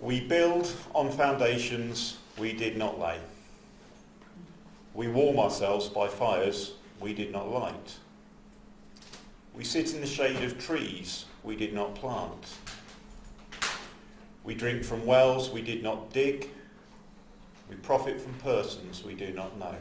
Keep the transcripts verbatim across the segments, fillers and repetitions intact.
We build on foundations we did not lay. We warm ourselves by fires we did not light. We sit in the shade of trees we did not plant. We drink from wells we did not dig. We profit from persons we do not know.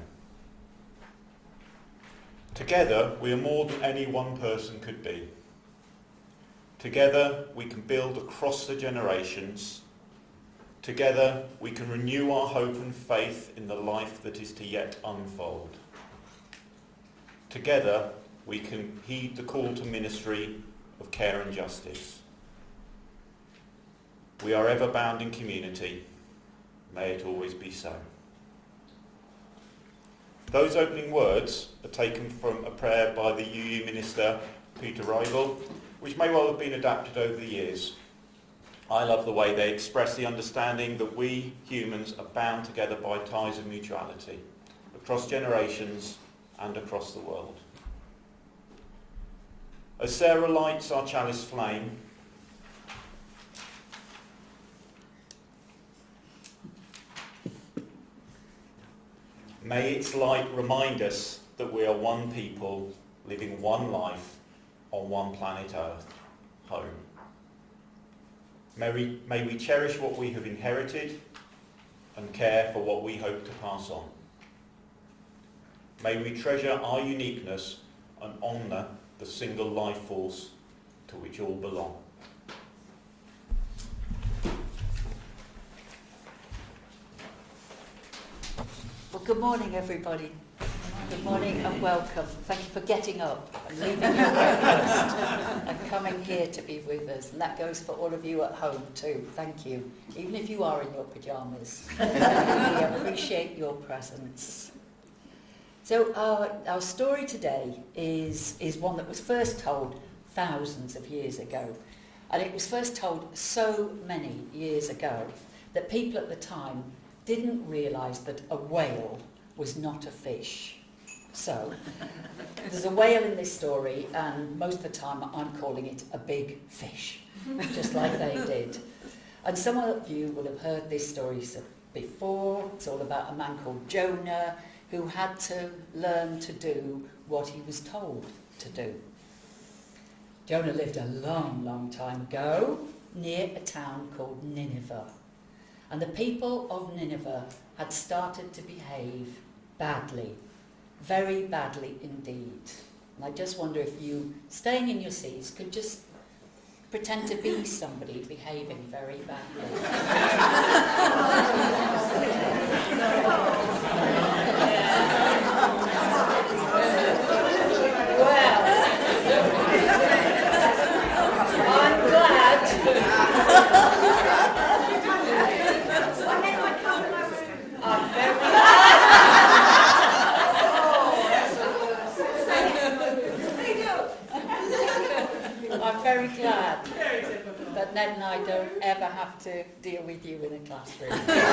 Together, we are more than any one person could be. Together, we can build across the generations. Together, we can renew our hope and faith in the life that is to yet unfold. Together, we can heed the call to ministry of care and justice. We are ever bound in community. May it always be so. Those opening words are taken from a prayer by the U U minister Peter Rival, which may well have been adapted over the years. I love the way they express the understanding that we humans are bound together by ties of mutuality across generations and across the world. As Sarah lights our chalice flame, may its light remind us that we are one people living one life on one planet Earth, home. May we, may we cherish what we have inherited and care for what we hope to pass on. May we treasure our uniqueness and honour the single life force to which all belong. Well, good morning, everybody. Good morning and welcome. Thank you for getting up and leaving your breakfast and coming here to be with us. And that goes for all of you at home too. Thank you. Even if you are in your pyjamas. We appreciate your presence. So our, our story today is, is one that was first told thousands of years ago. And it was first told so many years ago that people at the time didn't realise that a whale was not a fish. So, there's a whale in this story, and most of the time I'm calling it a big fish, just like they did. And some of you will have heard this story before. It's all about a man called Jonah, who had to learn to do what he was told to do. Jonah lived a long, long time ago near a town called Nineveh. And the people of Nineveh had started to behave badly, very badly indeed. And I just wonder if you, staying in your seats, could just pretend to be somebody behaving very badly. Well, I'm glad. I'm very I'm very glad that Ned and I don't ever have to deal with you in a classroom.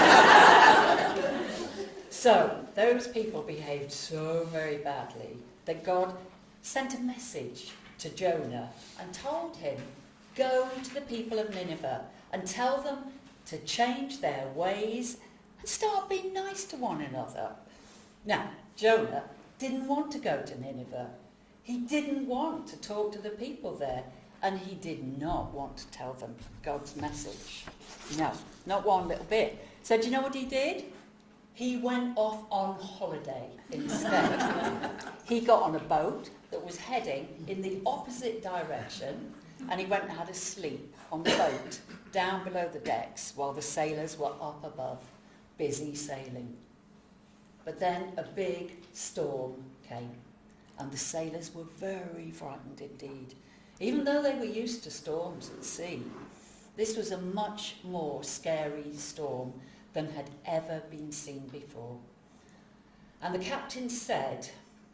So, those people behaved so very badly that God sent a message to Jonah and told him, go to the people of Nineveh and tell them to change their ways and start being nice to one another. Now, Jonah didn't want to go to Nineveh. He didn't want to talk to the people there, and he did not want to tell them God's message. No, not one little bit. So do you know what he did? He went off on holiday instead. He got on a boat that was heading in the opposite direction, and he went and had a sleep on the boat down below the decks while the sailors were up above, busy sailing. But then a big storm came, and the sailors were very frightened indeed. Even though they were used to storms at sea, this was a much more scary storm than had ever been seen before. And the captain said,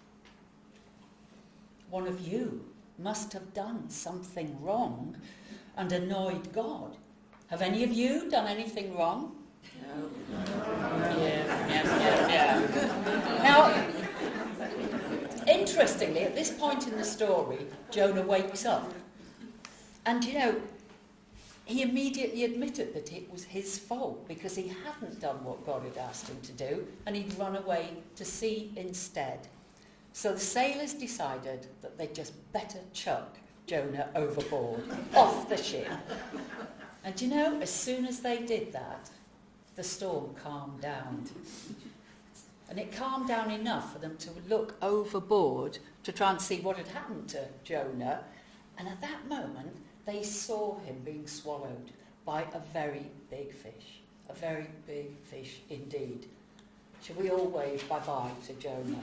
one of you must have done something wrong and annoyed God. Have any of you done anything wrong? No. Yeah, yeah, yeah, yeah. Now, interestingly, at this point in the story, Jonah wakes up. And, you know, he immediately admitted that it was his fault because he hadn't done what God had asked him to do, and he'd run away to sea instead. So the sailors decided that they'd just better chuck Jonah overboard, off the ship. And you know, as soon as they did that, the storm calmed down. And it calmed down enough for them to look overboard to try and see what had happened to Jonah. And at that moment, they saw him being swallowed by a very big fish. A very big fish indeed. Shall we all wave bye-bye to Jonah?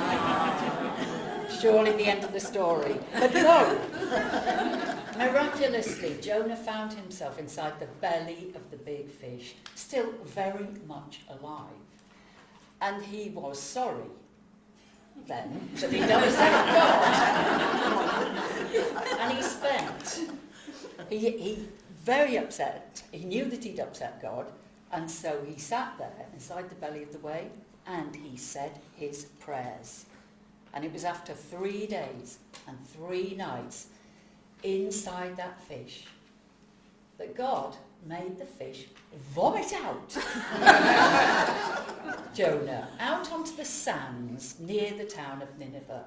Surely the end of the story. But no! Miraculously, Jonah found himself inside the belly of the big fish, still very much alive. And he was sorry then that he'd upset God. And he spent, he, he very upset, he knew that he'd upset God, and so he sat there inside the belly of the whale and he said his prayers. And it was after three days and three nights inside that fish that God made the fish vomit out Jonah out onto the sands near the town of Nineveh.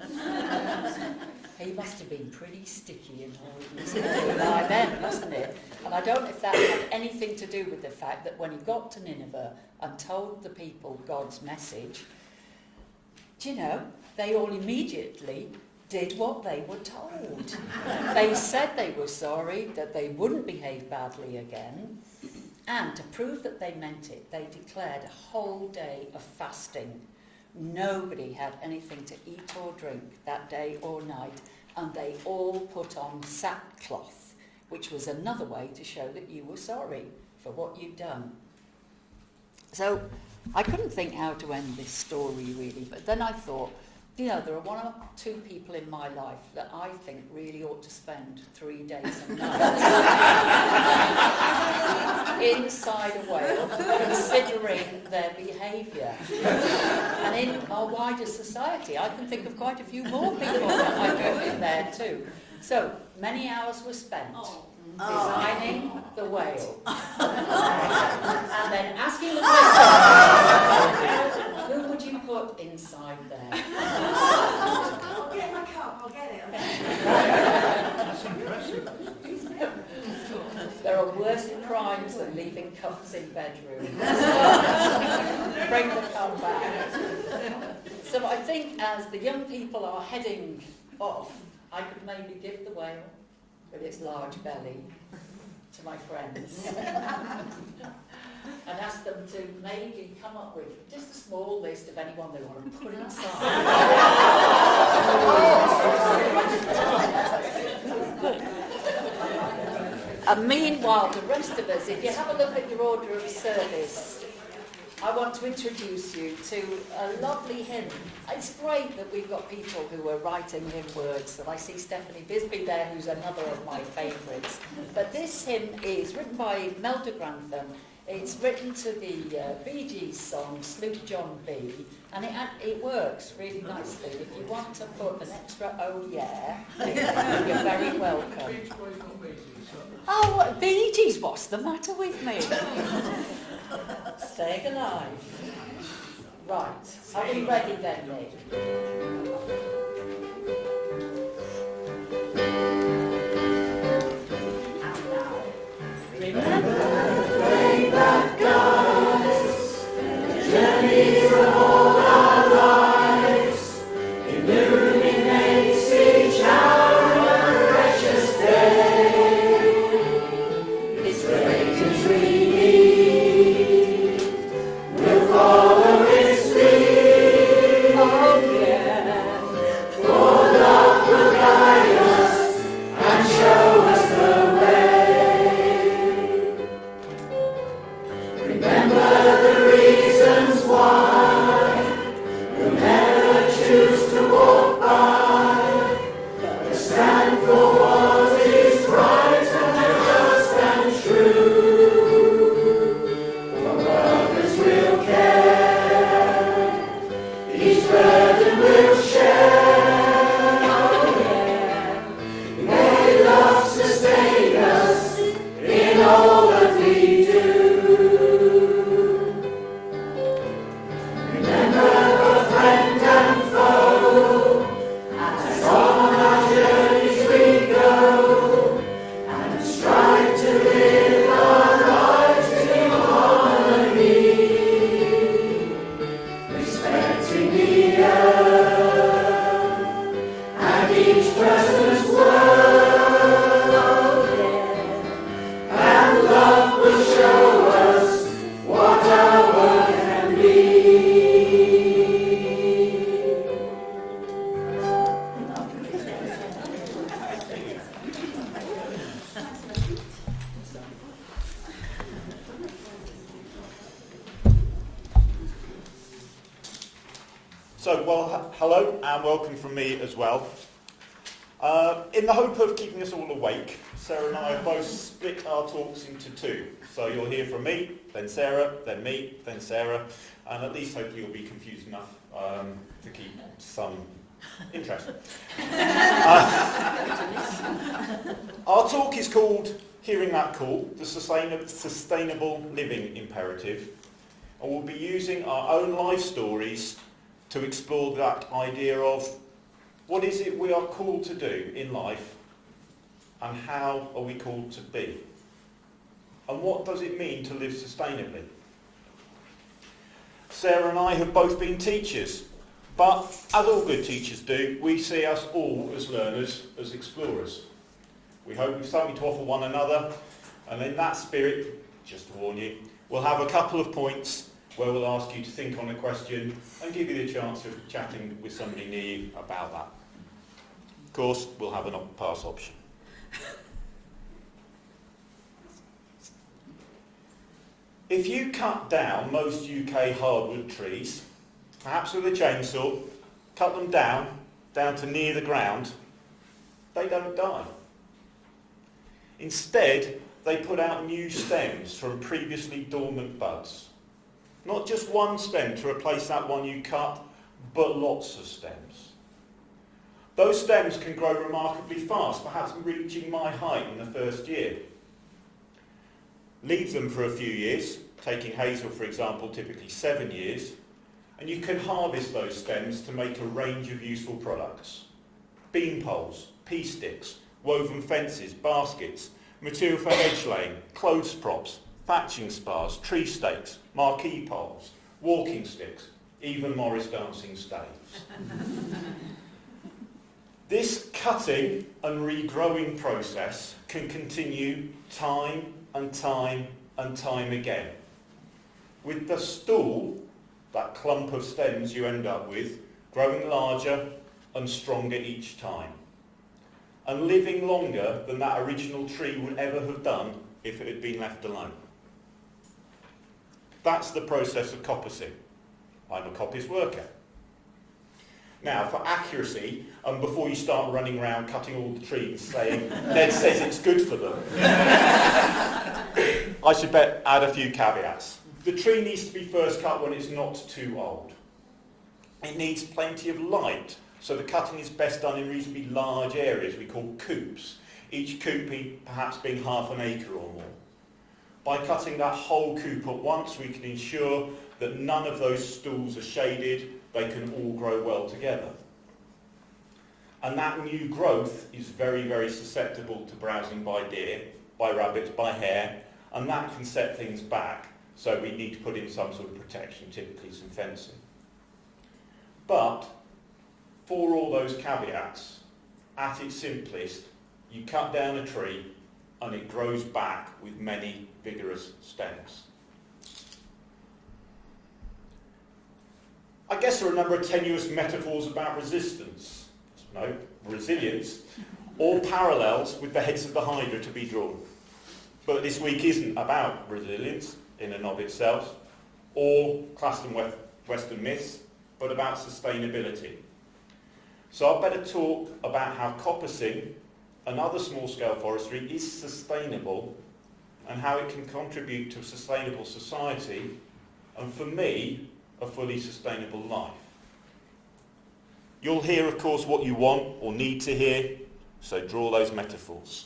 He must have been pretty sticky and horrible by then, mustn't it? And I don't know if that had anything to do with the fact that when he got to Nineveh and told the people God's message, do you know, they all immediately did what they were told. They said they were sorry, that they wouldn't behave badly again, and to prove that they meant it, they declared a whole day of fasting. Nobody had anything to eat or drink that day or night, and they all put on sackcloth, which was another way to show that you were sorry for what you'd done. So I couldn't think how to end this story really, but then I thought, you know, there are one or two people in my life that I think really ought to spend three days and nights inside a whale, considering their behaviour. And in our wider society, I can think of quite a few more people that I put in there too. So, many hours were spent designing the whale. And then asking the question, who would you put inside there? I'll get my cup, I'll get it. That's impressive. There are worse crimes than leaving cups in bedrooms. Bring the cup back. So I think as the young people are heading off, I could maybe give the whale with its large belly to my friends and ask them to maybe come up with just a small list of anyone they want to put inside. And meanwhile, the rest of us, if you have a look at your order of service, I want to introduce you to a lovely hymn. It's great that we've got people who are writing hymn words, and I see Stephanie Bisbee there, who's another of my favourites. But this hymn is written by Melda Grantham. It's written to the uh, Bee Gees song, Sloop John B, and it, it works really nicely. If you want to put an extra oh yeah, you're very welcome. Oh, what, Bee Gees, what's the matter with me? Staying alive. Right, are we ready then, Nick? And now, remember the flame that guides the journeys of all our lives, illuminates each hour of a precious day. It's great as we need, we'll follow its lead. Oh yeah, So, well, h- hello and welcome from me as well. Uh, in the hope of keeping us all awake, Sarah and I have both split our talks into two. So you'll hear from me, then Sarah, then me, then Sarah, and at least hopefully you'll be confused enough um, to keep some interest. Uh, our talk is called Hearing That Call, the sustain- Sustainable Living Imperative, and we'll be using our own life stories to explore that idea of what is it we are called to do in life and how are we called to be? And what does it mean to live sustainably? Sarah and I have both been teachers, but as all good teachers do, we see us all as learners, as explorers. We hope we've something to offer one another, and in that spirit, just to warn you, we'll have a couple of points where we'll ask you to think on a question and give you the chance of chatting with somebody near you about that. Of course, we'll have an op- pass option. If you cut down most U K hardwood trees, perhaps with a chainsaw, cut them down, down to near the ground, they don't die. Instead, they put out new stems from previously dormant buds. Not just one stem to replace that one you cut, but lots of stems. Those stems can grow remarkably fast, perhaps reaching my height in the first year. Leave them for a few years, taking hazel for example, typically seven years, and you can harvest those stems to make a range of useful products. Beam poles, pea sticks, woven fences, baskets, material for hedge laying, clothes props, thatching spars, tree stakes, marquee poles, walking sticks, even Morris dancing staves. This cutting and regrowing process can continue time and time and time again, with the stool, that clump of stems you end up with, growing larger and stronger each time, and living longer than that original tree would ever have done if it had been left alone. That's the process of coppicing. I'm a coppice worker. Now, for accuracy, and before you start running around cutting all the trees saying, Ned says it's good for them, I should bet add a few caveats. The tree needs to be first cut when it's not too old. It needs plenty of light, so the cutting is best done in reasonably large areas we call coops, each coop perhaps being half an acre or more. By cutting that whole coop at once, we can ensure that none of those stools are shaded, they can all grow well together. And that new growth is very, very susceptible to browsing by deer, by rabbits, by hare, and that can set things back, so we need to put in some sort of protection, typically some fencing. But for all those caveats, at its simplest, you cut down a tree and it grows back with many vigorous stems. I guess there are a number of tenuous metaphors about resistance, no, resilience, or parallels with the heads of the Hydra to be drawn. But this week isn't about resilience in and of itself, or classical Western myths, but about sustainability. So I'd better talk about how coppicing and other small-scale forestry is sustainable and how it can contribute to a sustainable society and, for me, a fully sustainable life. You'll hear, of course, what you want or need to hear, so draw those metaphors.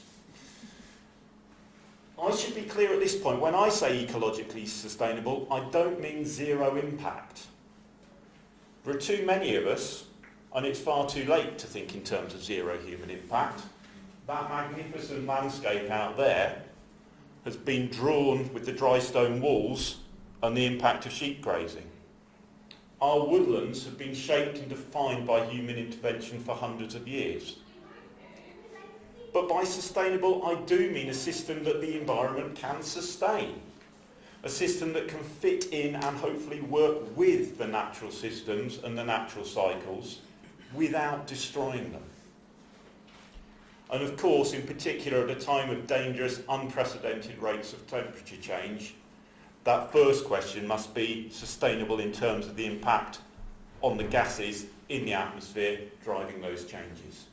I should be clear at this point, when I say ecologically sustainable, I don't mean zero impact. There are too many of us, and it's far too late to think in terms of zero human impact. That magnificent landscape out there has been drawn with the dry stone walls and the impact of sheep grazing. Our woodlands have been shaped and defined by human intervention for hundreds of years. But by sustainable, I do mean a system that the environment can sustain. A system that can fit in and hopefully work with the natural systems and the natural cycles without destroying them. And of course, in particular at a time of dangerous, unprecedented rates of temperature change, that first question must be sustainable in terms of the impact on the gases in the atmosphere driving those changes.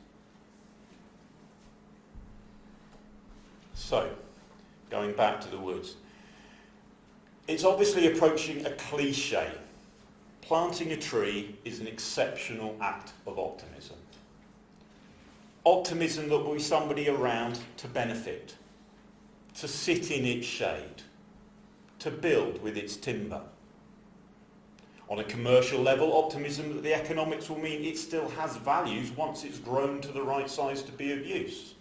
So, going back to the woods. It's obviously approaching a cliche. Planting a tree is an exceptional act of optimism. Optimism that will be somebody around to benefit, to sit in its shade, to build with its timber. On a commercial level, optimism that the economics will mean it still has values once it's grown to the right size to be of use.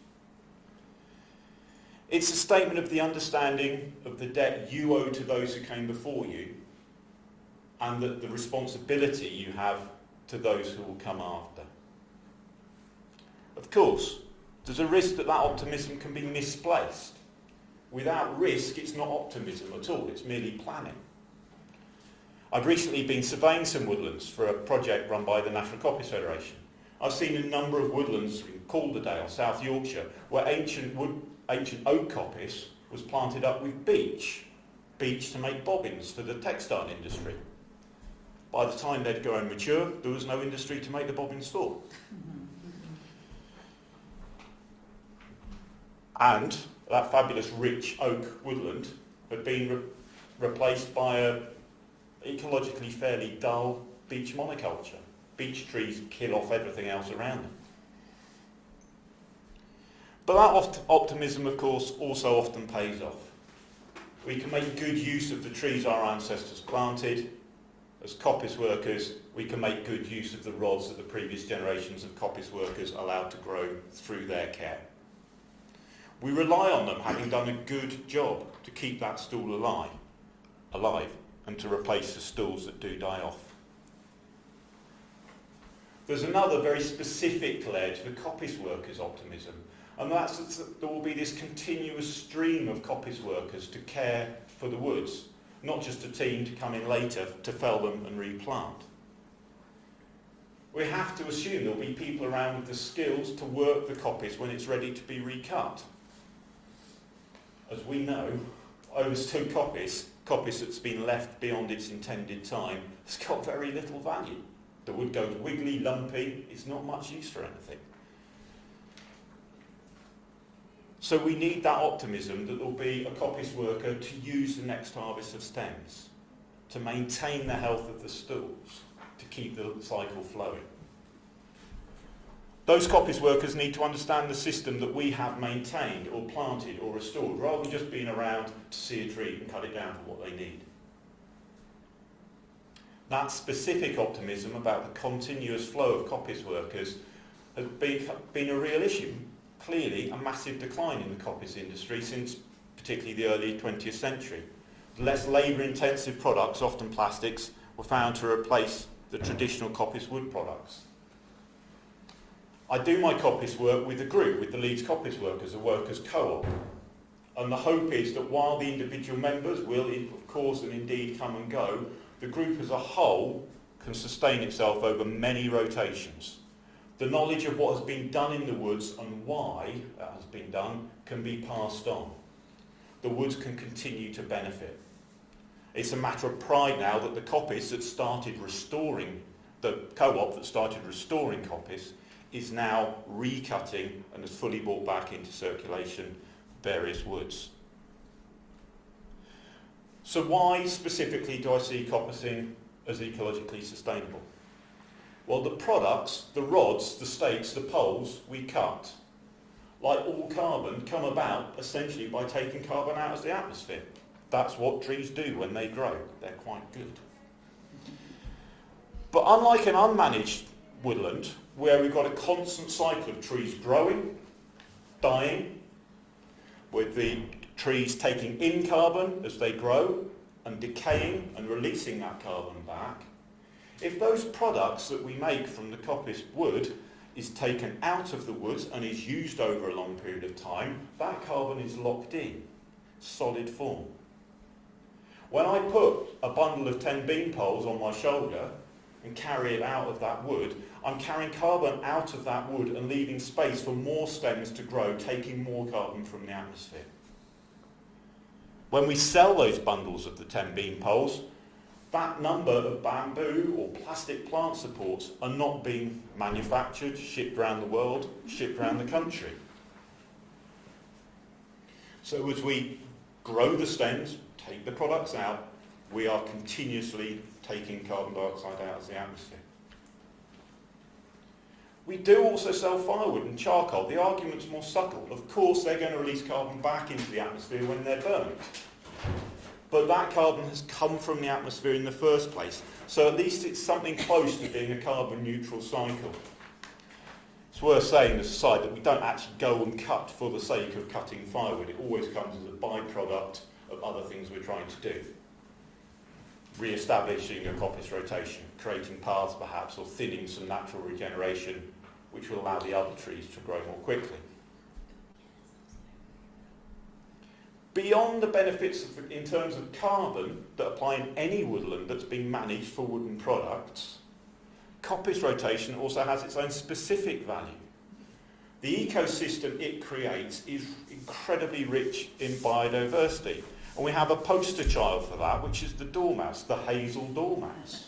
It's a statement of the understanding of the debt you owe to those who came before you, and that the responsibility you have to those who will come after. Of course, there's a risk that that optimism can be misplaced. Without risk, it's not optimism at all, it's merely planning. I've recently been surveying some woodlands for a project run by the National Coppice Federation. I've seen a number of woodlands in Calderdale, South Yorkshire, where ancient, wood, ancient oak coppice was planted up with beech, beech to make bobbins for the textile industry. By the time they'd grown mature, there was no industry to make the bobbins for. And that fabulous rich oak woodland had been re- replaced by a ecologically fairly dull beech monoculture. Beech trees kill off everything else around them. But that oft- optimism, of course, also often pays off. We can make good use of the trees our ancestors planted. As coppice workers, we can make good use of the rods that the previous generations of coppice workers allowed to grow through their care. We rely on them having done a good job to keep that stool alive, alive and to replace the stools that do die off. There's another very specific layer to the coppice workers' optimism, and that's that there will be this continuous stream of coppice workers to care for the woods, not just a team to come in later to fell them and replant. We have to assume there will be people around with the skills to work the coppice when it's ready to be recut. As we know, overstood coppice, coppice that's been left beyond its intended time, has got very little value. The wood goes wiggly, lumpy, it's not much use for anything. So we need that optimism that there will be a coppice worker to use the next harvest of stems, to maintain the health of the stools, to keep the cycle flowing. Those coppice workers need to understand the system that we have maintained or planted or restored, rather than just being around to see a tree and cut it down for what they need. That specific optimism about the continuous flow of coppice workers has been, been a real issue. Clearly a massive decline in the coppice industry since particularly the early twentieth century. Less labour-intensive products, often plastics, were found to replace the traditional coppice wood products. I do my coppice work with a group, with the Leeds Coppice Workers, a workers' co-op. And the hope is that while the individual members will, of course, and indeed come and go, the group as a whole can sustain itself over many rotations. The knowledge of what has been done in the woods and why that has been done can be passed on. The woods can continue to benefit. It's a matter of pride now that the coppice that started restoring, the co-op that started restoring coppice, is now recutting and has fully brought back into circulation various woods. So why specifically do I see coppicing as ecologically sustainable? Well, the products, the rods, the stakes, the poles we cut, like all carbon, come about essentially by taking carbon out of the atmosphere. That's what trees do when they grow. They're quite good. But unlike an unmanaged woodland, where we've got a constant cycle of trees growing, dying, with the trees taking in carbon as they grow and decaying and releasing that carbon back, if those products that we make from the coppice wood is taken out of the woods and is used over a long period of time, that carbon is locked in, solid form. When I put a bundle of ten bean poles on my shoulder and carry it out of that wood, I'm carrying carbon out of that wood and leaving space for more stems to grow, taking more carbon from the atmosphere. When we sell those bundles of the ten bean poles, that number of bamboo or plastic plant supports are not being manufactured, shipped around the world, shipped around the country. So as we grow the stems, take the products out, we are continuously taking carbon dioxide out of the atmosphere. We do also sell firewood and charcoal. The argument's more subtle. Of course they're going to release carbon back into the atmosphere when they're burned. But that carbon has come from the atmosphere in the first place. So at least it's something close to being a carbon neutral cycle. It's worth saying as a side that we don't actually go and cut for the sake of cutting firewood. It always comes as a byproduct of other things we're trying to do. Re-establishing a coppice rotation, creating paths perhaps, or thinning some natural regeneration which will allow the other trees to grow more quickly. Beyond the benefits of, in terms of carbon that apply in any woodland that's been managed for wooden products, coppice rotation also has its own specific value. The ecosystem it creates is incredibly rich in biodiversity. And we have a poster child for that, which is the dormouse, the hazel dormouse.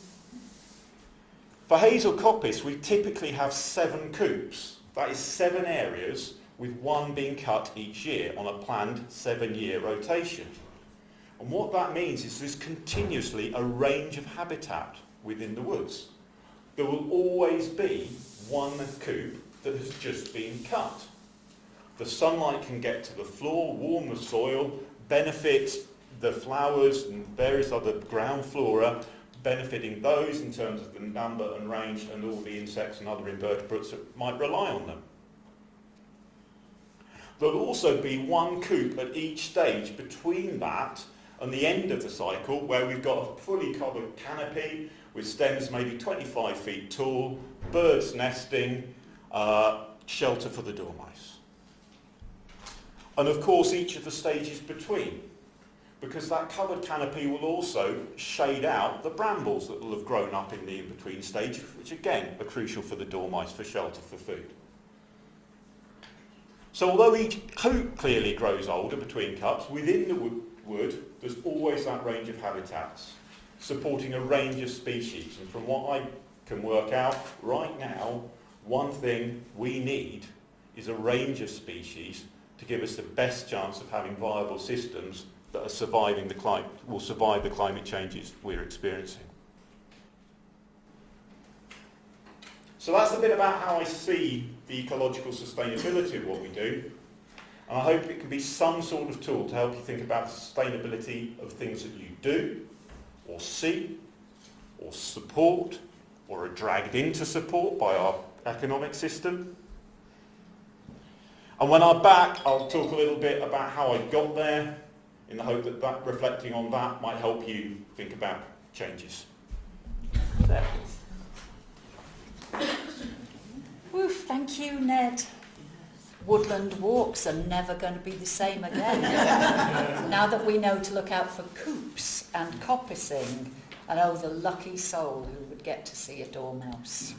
For hazel coppice, we typically have seven coops. That is seven areas, with one being cut each year on a planned seven-year rotation. And what that means is there's continuously a range of habitat within the woods. There will always be one coop that has just been cut. The sunlight can get to the floor, warm the soil, benefit the flowers and various other ground flora, benefiting those in terms of the number and range and all the insects and other invertebrates that might rely on them. There'll also be one coop at each stage between that and the end of the cycle, where we've got a fully covered canopy with stems maybe twenty-five feet tall, birds nesting, uh, shelter for the dormice. And of course each of the stages between, because that covered canopy will also shade out the brambles that will have grown up in the in-between stage, which again are crucial for the dormice for shelter for food. So although each coop clearly grows older between cuts, within the wood, wood there's always that range of habitats, supporting a range of species. And from what I can work out right now, one thing we need is a range of species to give us the best chance of having viable systems that are surviving the climate, will survive the climate changes we're experiencing. So that's a bit about how I see the ecological sustainability of what we do, and I hope it can be some sort of tool to help you think about the sustainability of things that you do, or see, or support, or are dragged into support by our economic system. And when I'm back, I'll talk a little bit about how I got there, in the hope that, that reflecting on that might help you think about changes. There. Woof, thank you, Ned. Woodland walks are never going to be the same again. Now that we know to look out for coops and coppicing, and oh, the lucky soul who would get to see a dormouse.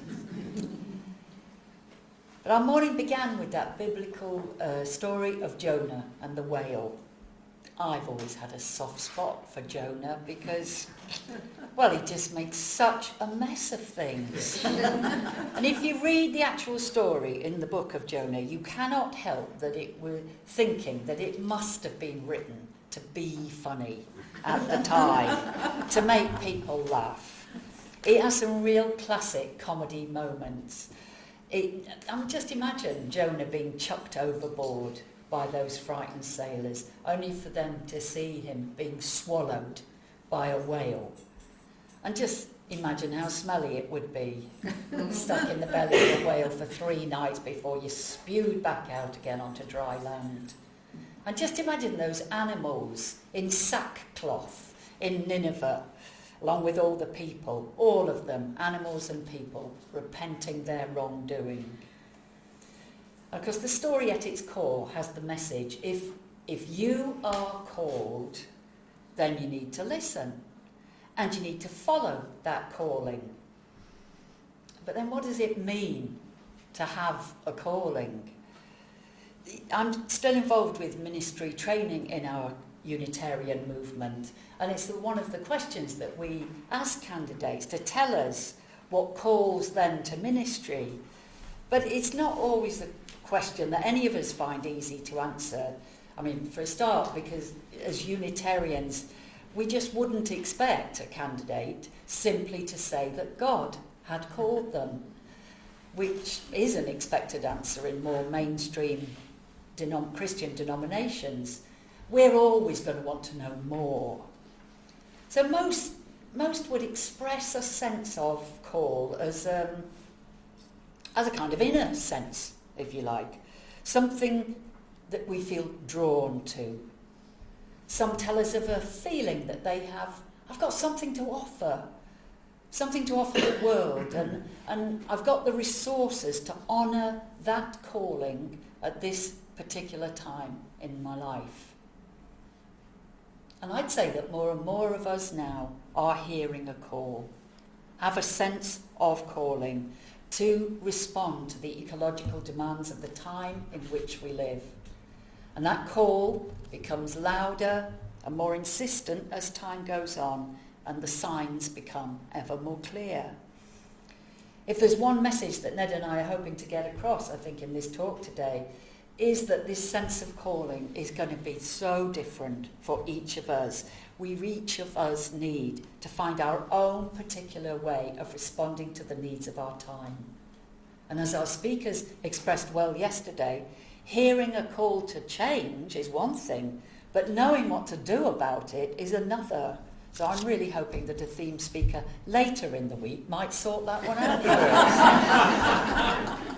But our morning began with that biblical uh, story of Jonah and the whale. I've always had a soft spot for Jonah because, well, he just makes such a mess of things. And if you read the actual story in the book of Jonah, you cannot help that it were thinking that it must have been written to be funny at the time, to make people laugh. It has some real classic comedy moments. It, I mean, just imagine Jonah being chucked overboard by those frightened sailors, only for them to see him being swallowed by a whale. And just imagine how smelly it would be, stuck in the belly of a whale for three nights before you're spewed back out again onto dry land. And just imagine those animals in sackcloth in Nineveh, along with all the people, all of them, animals and people, repenting their wrongdoing. Because the story at its core has the message, if, if you are called, then you need to listen. And you need to follow that calling. But then what does it mean to have a calling? I'm still involved with ministry training in our Unitarian movement. And it's the, one of the questions that we ask candidates to tell us what calls them to ministry. But it's not always a question that any of us find easy to answer. I mean, for a start, because as Unitarians, we just wouldn't expect a candidate simply to say that God had called them, which is an expected answer in more mainstream denom- Christian denominations. We're always going to want to know more. So most most would express a sense of call as um, as a kind of inner sense, if you like, something that we feel drawn to. Some tell us of a feeling that they have, I've got something to offer, something to offer the world, and, and I've got the resources to honour that calling at this particular time in my life. And I'd say that more and more of us now are hearing a call, have a sense of calling to respond to the ecological demands of the time in which we live. And that call becomes louder and more insistent as time goes on, and the signs become ever more clear. If there's one message that Ned and I are hoping to get across, I think, in this talk today, is that this sense of calling is going to be so different for each of us. We each of us need to find our own particular way of responding to the needs of our time. And as our speakers expressed well yesterday, hearing a call to change is one thing, but knowing what to do about it is another. So I'm really hoping that a theme speaker later in the week might sort that one out for us.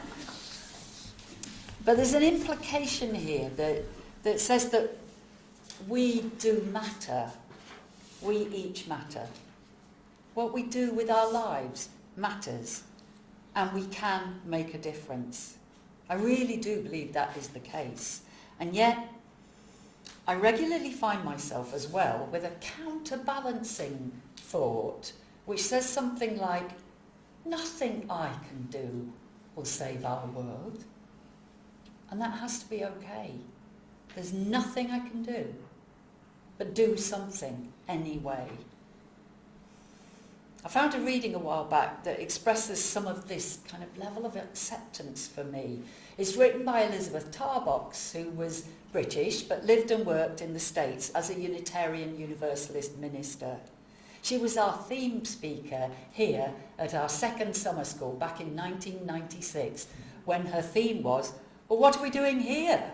But there's an implication here that, that says that we do matter. We each matter. What we do with our lives matters, and we can make a difference. I really do believe that is the case. And yet, I regularly find myself as well with a counterbalancing thought, which says something like, nothing I can do will save our world. And that has to be okay. There's nothing I can do, but do something anyway. I found a reading a while back that expresses some of this kind of level of acceptance for me. It's written by Elizabeth Tarbox, who was British but lived and worked in the States as a Unitarian Universalist minister. She was our theme speaker here at our second summer school back in nineteen ninety-six, when her theme was, well, what are we doing here?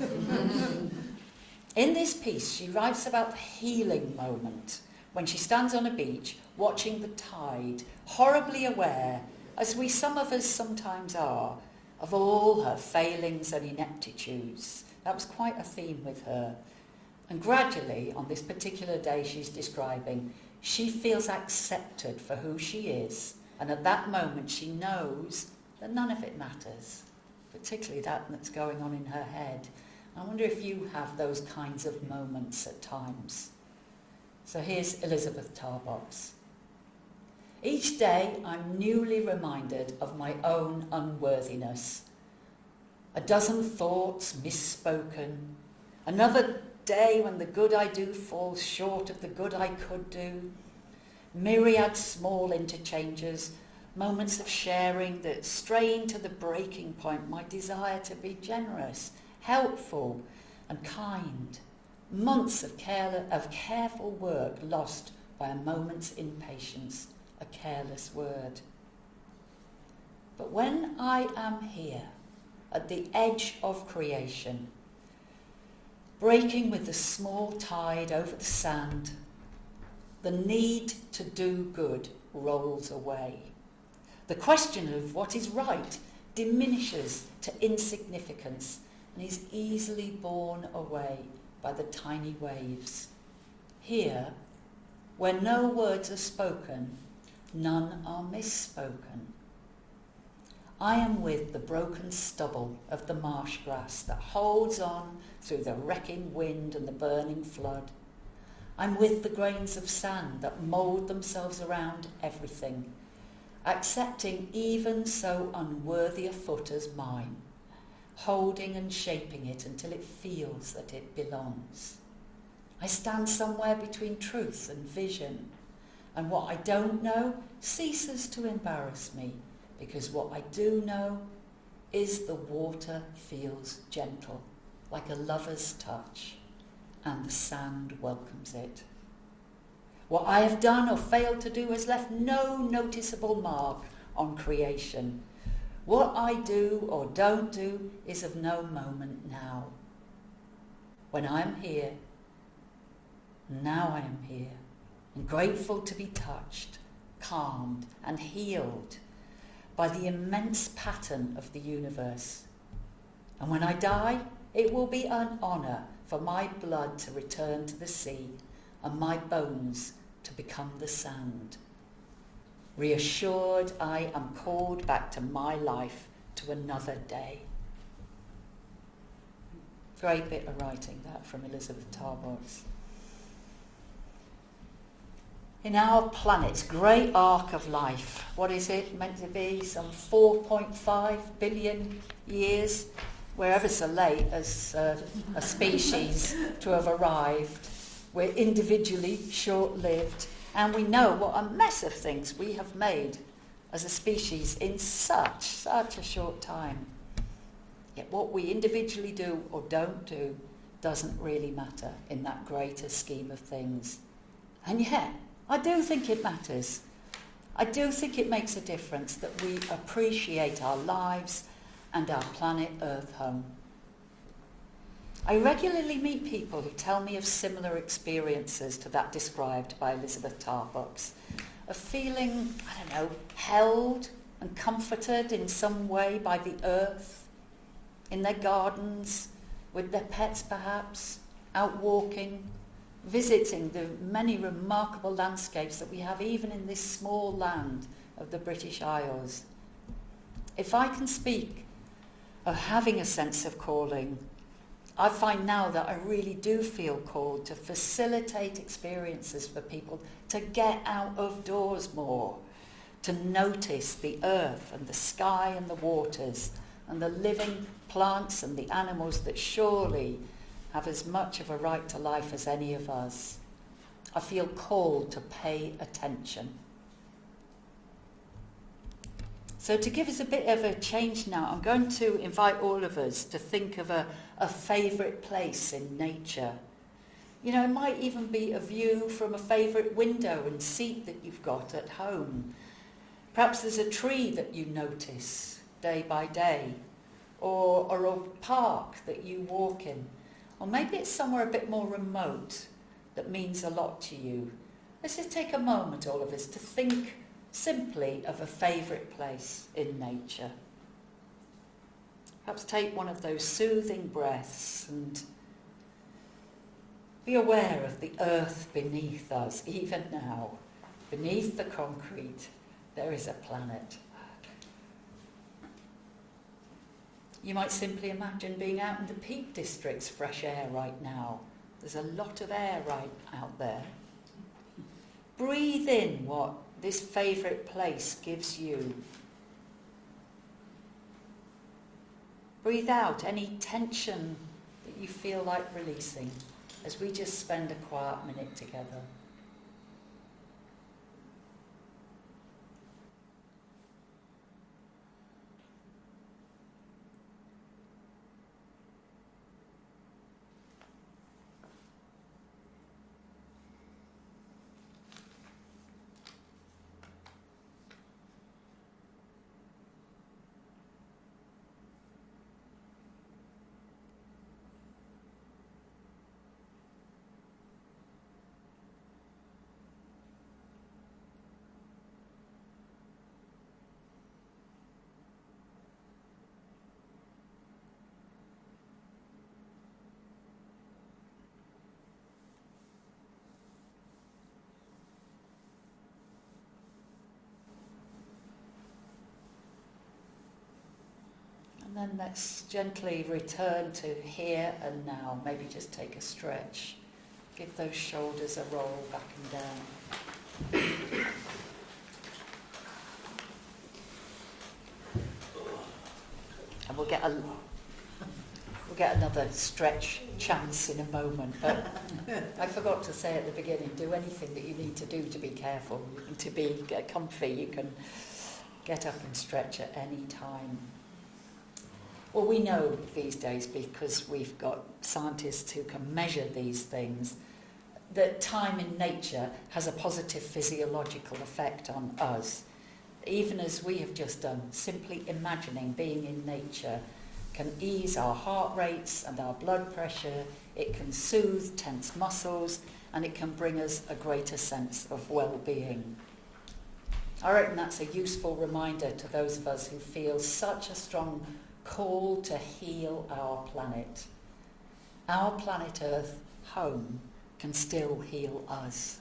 In this piece, she writes about the healing moment when she stands on a beach watching the tide, horribly aware, as we some of us sometimes are, of all her failings and ineptitudes. That was quite a theme with her. And gradually, on this particular day she's describing, she feels accepted for who she is, and at that moment she knows that none of it matters, particularly that that's going on in her head. I wonder if you have those kinds of moments at times. So here's Elizabeth Tarbox. Each day I'm newly reminded of my own unworthiness. A dozen thoughts misspoken. Another day when the good I do falls short of the good I could do. Myriad small interchanges, moments of sharing that strain to the breaking point my desire to be generous, helpful and kind. Months of, care- of careful work lost by a moment's impatience, a careless word. But when I am here, at the edge of creation, breaking with the small tide over the sand, the need to do good rolls away. The question of what is right diminishes to insignificance and is easily borne away by the tiny waves. Here, where no words are spoken, none are misspoken. I am with the broken stubble of the marsh grass that holds on through the wrecking wind and the burning flood. I'm with the grains of sand that mould themselves around everything, accepting even so unworthy a foot as mine, holding and shaping it until it feels that it belongs. I stand somewhere between truth and vision, and what I don't know ceases to embarrass me, because what I do know is the water feels gentle, like a lover's touch, and the sand welcomes it. What I have done or failed to do has left no noticeable mark on creation. What I do or don't do is of no moment now. When I am here, now I am here, and grateful to be touched, calmed, and healed by the immense pattern of the universe. And when I die, it will be an honour for my blood to return to the sea and my bones to become the sand. Reassured, I am called back to my life, to another day. Great bit of writing, that, from Elizabeth Tarbox. In our planet's great arc of life, what is it meant to be? Some four point five billion years? We're ever so late as uh, a species to have arrived. We're individually short-lived, and we know what a mess of things we have made as a species in such, such a short time. Yet what we individually do or don't do doesn't really matter in that greater scheme of things. And yet, I do think it matters. I do think it makes a difference that we appreciate our lives and our planet Earth home. I regularly meet people who tell me of similar experiences to that described by Elizabeth Tarbox, of feeling, I don't know, held and comforted in some way by the earth, in their gardens, with their pets perhaps, out walking, visiting the many remarkable landscapes that we have even in this small land of the British Isles. If I can speak of having a sense of calling, I find now that I really do feel called to facilitate experiences for people to get out of doors more, to notice the earth and the sky and the waters and the living plants and the animals that surely have as much of a right to life as any of us. I feel called to pay attention. So to give us a bit of a change now, I'm going to invite all of us to think of a, a favourite place in nature. You know, it might even be a view from a favourite window and seat that you've got at home. Perhaps there's a tree that you notice day by day, or, or a park that you walk in. Or maybe it's somewhere a bit more remote that means a lot to you. Let's just take a moment, all of us, to think simply of a favourite place in nature. Perhaps take one of those soothing breaths and be aware of the earth beneath us, even now. Beneath the concrete, there is a planet. You might simply imagine being out in the Peak District's fresh air right now. There's a lot of air right out there. Breathe in what this favourite place gives you. Breathe out any tension that you feel like releasing as we just spend a quiet minute together. And then let's gently return to here and now. Maybe just take a stretch. Give those shoulders a roll back and down. And we'll get a, we'll get another stretch chance in a moment, but I forgot to say at the beginning, do anything that you need to do to be careful, to be comfy. You can get up and stretch at any time. Well, we know these days, because we've got scientists who can measure these things, that time in nature has a positive physiological effect on us. Even as we have just done, simply imagining being in nature can ease our heart rates and our blood pressure, it can soothe tense muscles, and it can bring us a greater sense of well-being. I reckon that's a useful reminder to those of us who feel such a strong call to heal our planet. Our planet Earth, home, can still heal us.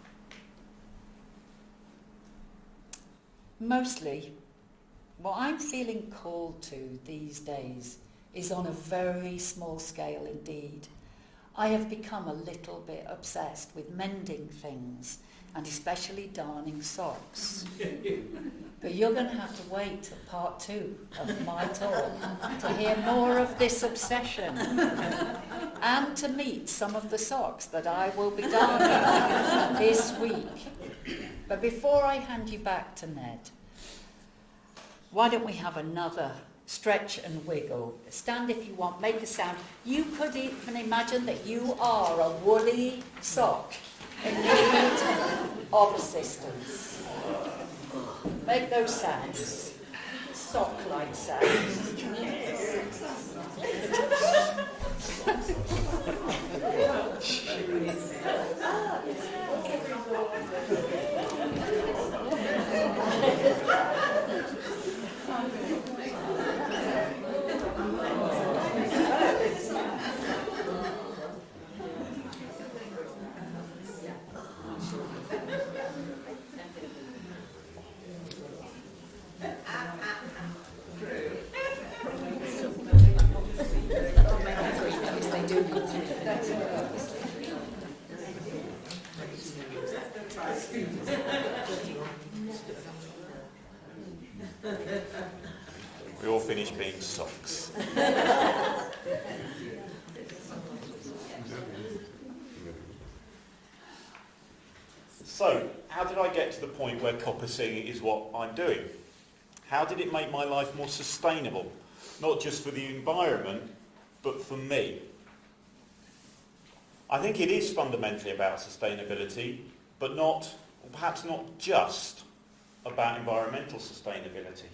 Mostly, what I'm feeling called to these days is on a very small scale indeed. I have become a little bit obsessed with mending things, and especially darning socks. But you're going to have to wait till part two of my talk to hear more of this obsession and to meet some of the socks that I will be darning this week. But before I hand you back to Ned, why don't we have another stretch and wiggle? Stand if you want, make a sound. You could even imagine that you are a woolly sock in need of assistance. Make those sounds, sock-like sounds. We all finish being socks. So, how did I get to the point where coppicing is what I'm doing? How did it make my life more sustainable? Not just for the environment, but for me. I think it is fundamentally about sustainability, but not, perhaps not just about environmental sustainability.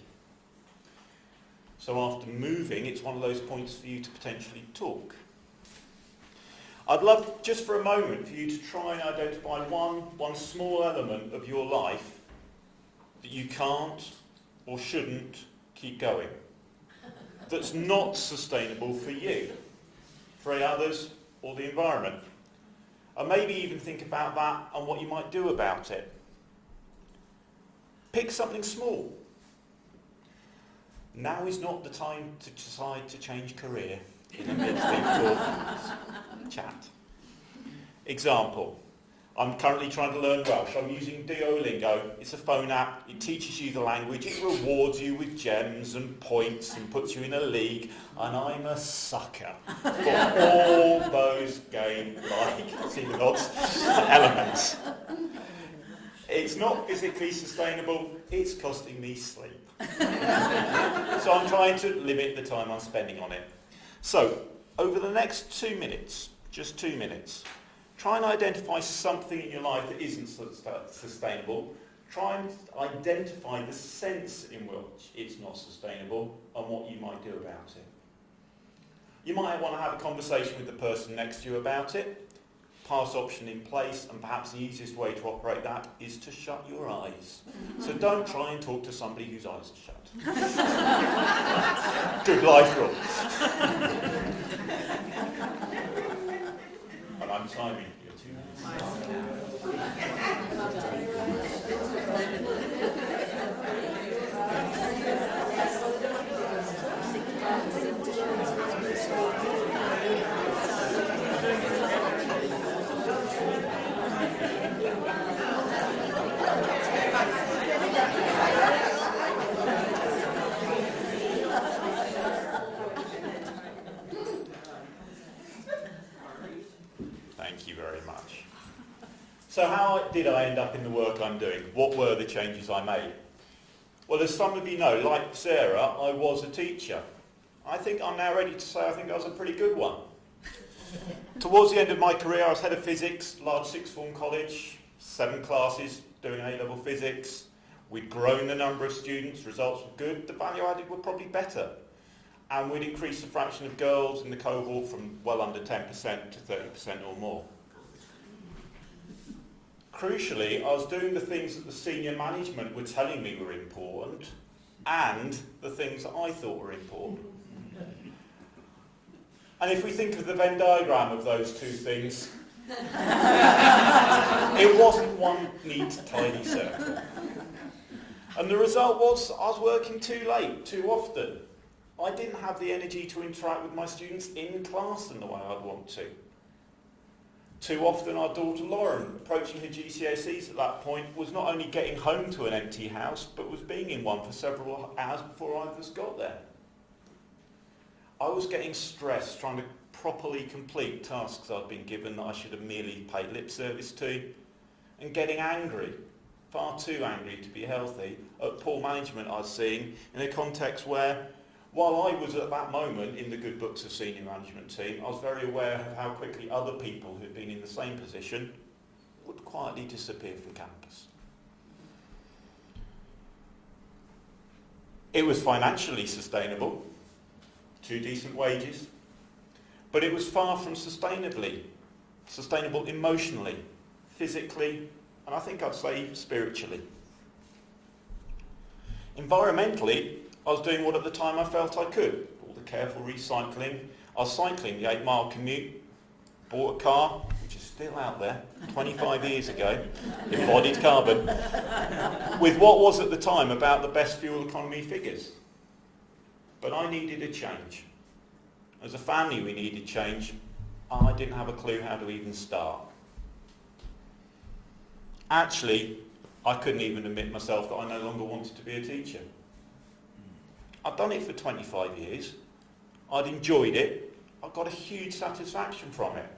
So after moving, it's one of those points for you to potentially talk. I'd love, just for a moment, for you to try and identify one, one small element of your life that you can't or shouldn't keep going, that's not sustainable for you, for others, or the environment. And maybe even think about that and what you might do about it. Pick something small. Now is not the time to decide to change career in a mid-talk chat. Example. I'm currently trying to learn Welsh. I'm using Duolingo. It's a phone app. It teaches you the language. It rewards you with gems and points and puts you in a league. And I'm a sucker for all those game-like, see the nods, elements. It's not physically sustainable. It's costing me sleep. So I'm trying to limit the time I'm spending on it. So, over the next two minutes, just two minutes, try and identify something in your life that isn't sustainable. Try and identify the sense in which it's not sustainable and what you might do about it. You might want to have a conversation with the person next to you about it. Pass option in place, and perhaps the easiest way to operate that is to shut your eyes. So don't try and talk to somebody whose eyes are shut. Good life rule. And I'm timing your two Thank you very much. So how did I end up in the work I'm doing? What were the changes I made? Well, as some of you know, like Sarah, I was a teacher. I think I'm now ready to say I think I was a pretty good one. Towards the end of my career, I was head of physics, large sixth form college, seven classes doing A-level physics. We'd grown the number of students, results were good, the value added were probably better. And we'd increased the fraction of girls in the cohort from well under ten percent to thirty percent or more. Crucially, I was doing the things that the senior management were telling me were important and the things that I thought were important. And if we think of the Venn diagram of those two things, it wasn't one neat, tidy circle. And the result was I was working too late, too often. I didn't have the energy to interact with my students in class in the way I'd want to. Too often our daughter Lauren, approaching her G C S Es at that point, was not only getting home to an empty house, but was being in one for several hours before either of us got there. I was getting stressed trying to properly complete tasks I'd been given that I should have merely paid lip service to, and getting angry, far too angry to be healthy, at poor management I was seeing in a context where, while I was at that moment in the good books of senior management team, I was very aware of how quickly other people who'd been in the same position would quietly disappear from campus. It was financially sustainable, two decent wages, but it was far from sustainably, sustainable emotionally, physically, and I think I'd say spiritually. Environmentally, I was doing what at the time I felt I could. All the careful recycling. I was cycling the eight mile commute, bought a car, which is still out there, twenty-five years ago, embodied carbon, with what was at the time about the best fuel economy figures. But I needed a change. As a family we needed change. I didn't have a clue how to even start. Actually, I couldn't even admit myself that I no longer wanted to be a teacher. I'd done it for twenty-five years. I'd enjoyed it. I got a huge satisfaction from it.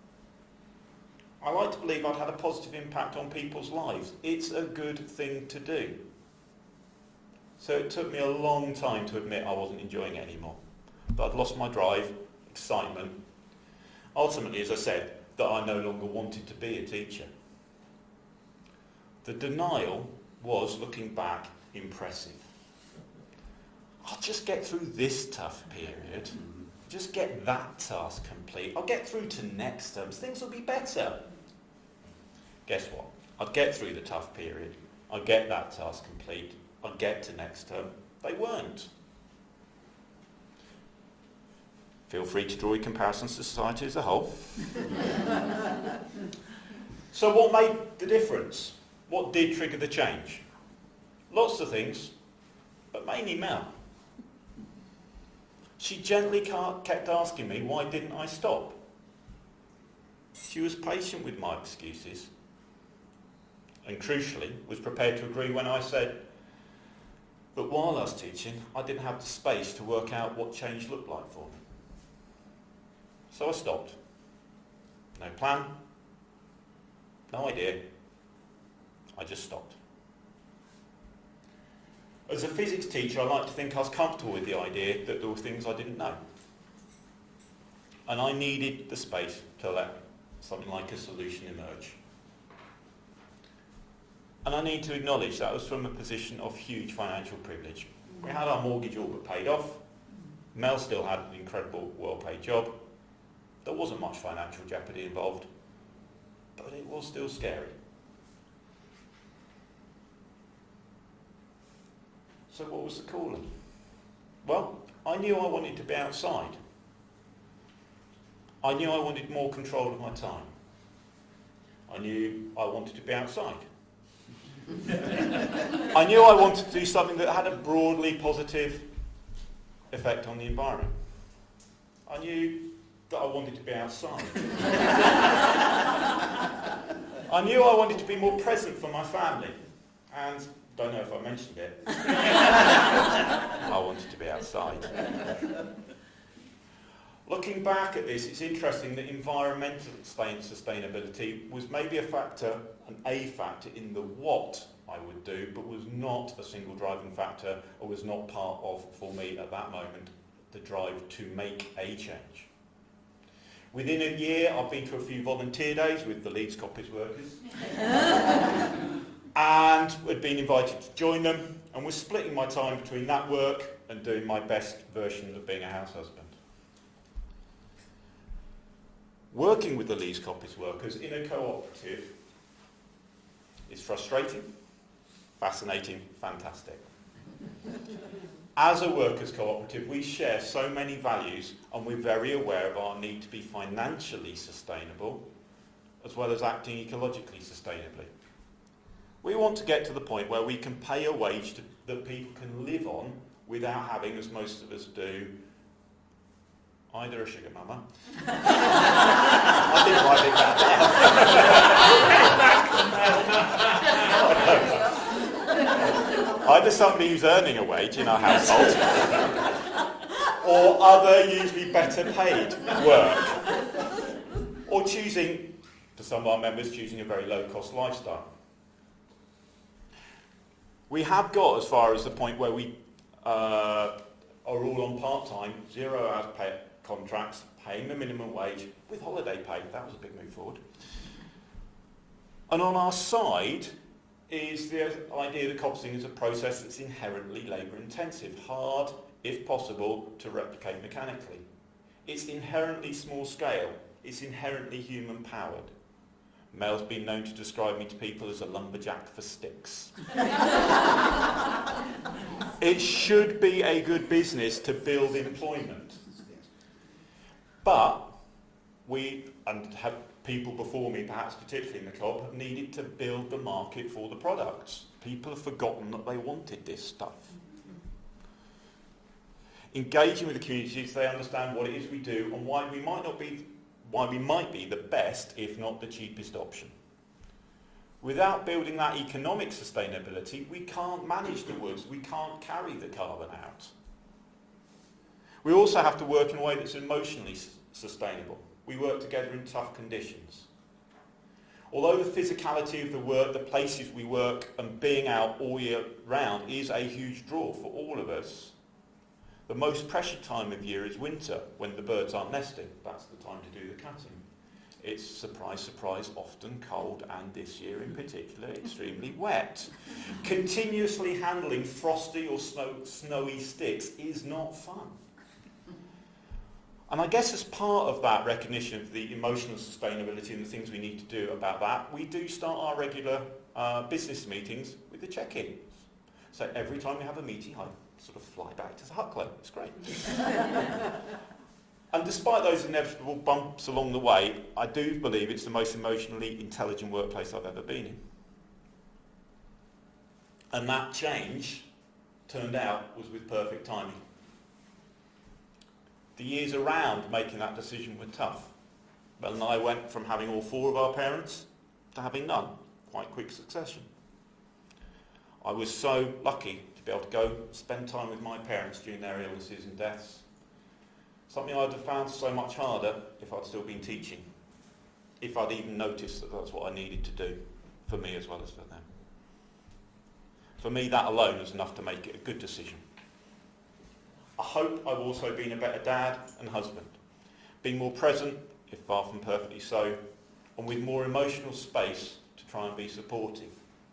I like to believe I'd had a positive impact on people's lives. It's a good thing to do. So it took me a long time to admit I wasn't enjoying it anymore. But I'd lost my drive, excitement. Ultimately, as I said, that I no longer wanted to be a teacher. The denial was, looking back, impressive. I'll just get through this tough period. Just get that task complete. I'll get through to next term. Things will be better. Guess what? I'd get through the tough period. I'd get that task complete. I'd get to next term. They weren't. Feel free to draw your comparisons to society as a whole. So what made the difference? What did trigger the change? Lots of things, but mainly Mel. She gently kept asking me, why didn't I stop? She was patient with my excuses, and crucially, was prepared to agree when I said that while I was teaching, I didn't have the space to work out what change looked like for me. So I stopped. No plan, no idea. I just stopped. As a physics teacher, I like to think I was comfortable with the idea that there were things I didn't know. And I needed the space to let something like a solution emerge. And I need to acknowledge that was from a position of huge financial privilege. We had our mortgage all but paid off. Mel still had an incredible, well-paid job. There wasn't much financial jeopardy involved, but it was still scary. So what was the calling? Well, I knew I wanted to be outside. I knew I wanted more control of my time. I knew I wanted to be outside. I knew I wanted to do something that had a broadly positive effect on the environment. I knew that I wanted to be outside. I knew I wanted to be more present for my family, and don't know if I mentioned it, I wanted to be outside. Looking back at this, it's interesting that environmental sustainability was maybe a factor, an A factor in the what I would do, but was not a single driving factor, or was not part of, for me at that moment, the drive to make a change. Within a year, I've been to a few volunteer days with the Leeds Coppice workers and had been invited to join them, and was splitting my time between that work and doing my best version of being a house husband. Working with the Leeds Coppice workers in a cooperative is frustrating, fascinating, fantastic. As a workers' cooperative, we share so many values, and we're very aware of our need to be financially sustainable, as well as acting ecologically sustainably. We want to get to the point where we can pay a wage to, that people can live on without having, as most of us do, either a sugar mama. I didn't write it down. Either somebody who's earning a wage in our household, or other usually better paid work, or choosing, for some of our members, choosing a very low cost lifestyle. We have got as far as the point where we uh, are all on part-time, zero hours pay contracts, paying the minimum wage with holiday pay. That was a big move forward. And on our side is the idea that coppicing is a process that's inherently labour intensive, hard, if possible, to replicate mechanically. It's inherently small scale, it's inherently human powered. Mel's been known to describe me to people as a lumberjack for sticks. It should be a good business to build employment. But we, and have people before me, perhaps particularly in the co-op, have needed to build the market for the products. People have forgotten that they wanted this stuff. Engaging with the community so they understand what it is we do and why we might not be, why we might be the best, if not the cheapest option. Without building that economic sustainability, we can't manage the woods, we can't carry the carbon out. We also have to work in a way that's emotionally s- sustainable. We work together in tough conditions. Although the physicality of the work, the places we work, and being out all year round is a huge draw for all of us, the most pressured time of year is winter, when the birds aren't nesting. That's the time to do the cutting. It's, surprise, surprise, often cold, and this year in particular, extremely wet. Continuously handling frosty or snow, snowy sticks is not fun. And I guess as part of that recognition of the emotional sustainability and the things we need to do about that, we do start our regular uh, business meetings with the check-ins. So every time we have a meeting, I sort of fly back to the hut club. It's great. And despite those inevitable bumps along the way, I do believe it's the most emotionally intelligent workplace I've ever been in. And that change, turned out, was with perfect timing. The years around making that decision were tough. Mel and I went from having all four of our parents to having none, quite quick succession. I was so lucky to be able to go spend time with my parents during their illnesses and deaths. Something I'd have found so much harder if I'd still been teaching, if I'd even noticed that that's what I needed to do, for me as well as for them. For me, that alone was enough to make it a good decision. I hope I've also been a better dad and husband, being more present, if far from perfectly so, and with more emotional space to try and be supportive.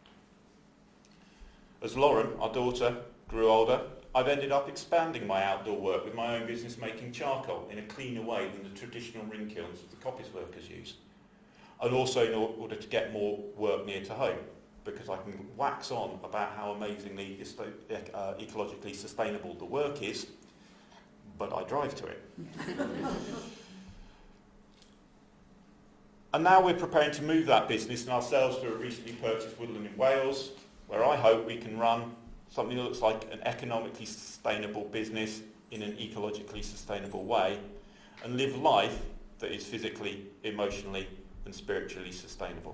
As Lauren, our daughter, grew older, I've ended up expanding my outdoor work with my own business making charcoal in a cleaner way than the traditional ring kilns that the coppice workers use. And also in order to get more work near to home, because I can wax on about how amazingly uh, ecologically sustainable the work is, but I drive to it. And now we're preparing to move that business and ourselves to a recently purchased woodland in Wales, where I hope we can run something that looks like an economically sustainable business in an ecologically sustainable way, and live life that is physically, emotionally, and spiritually sustainable.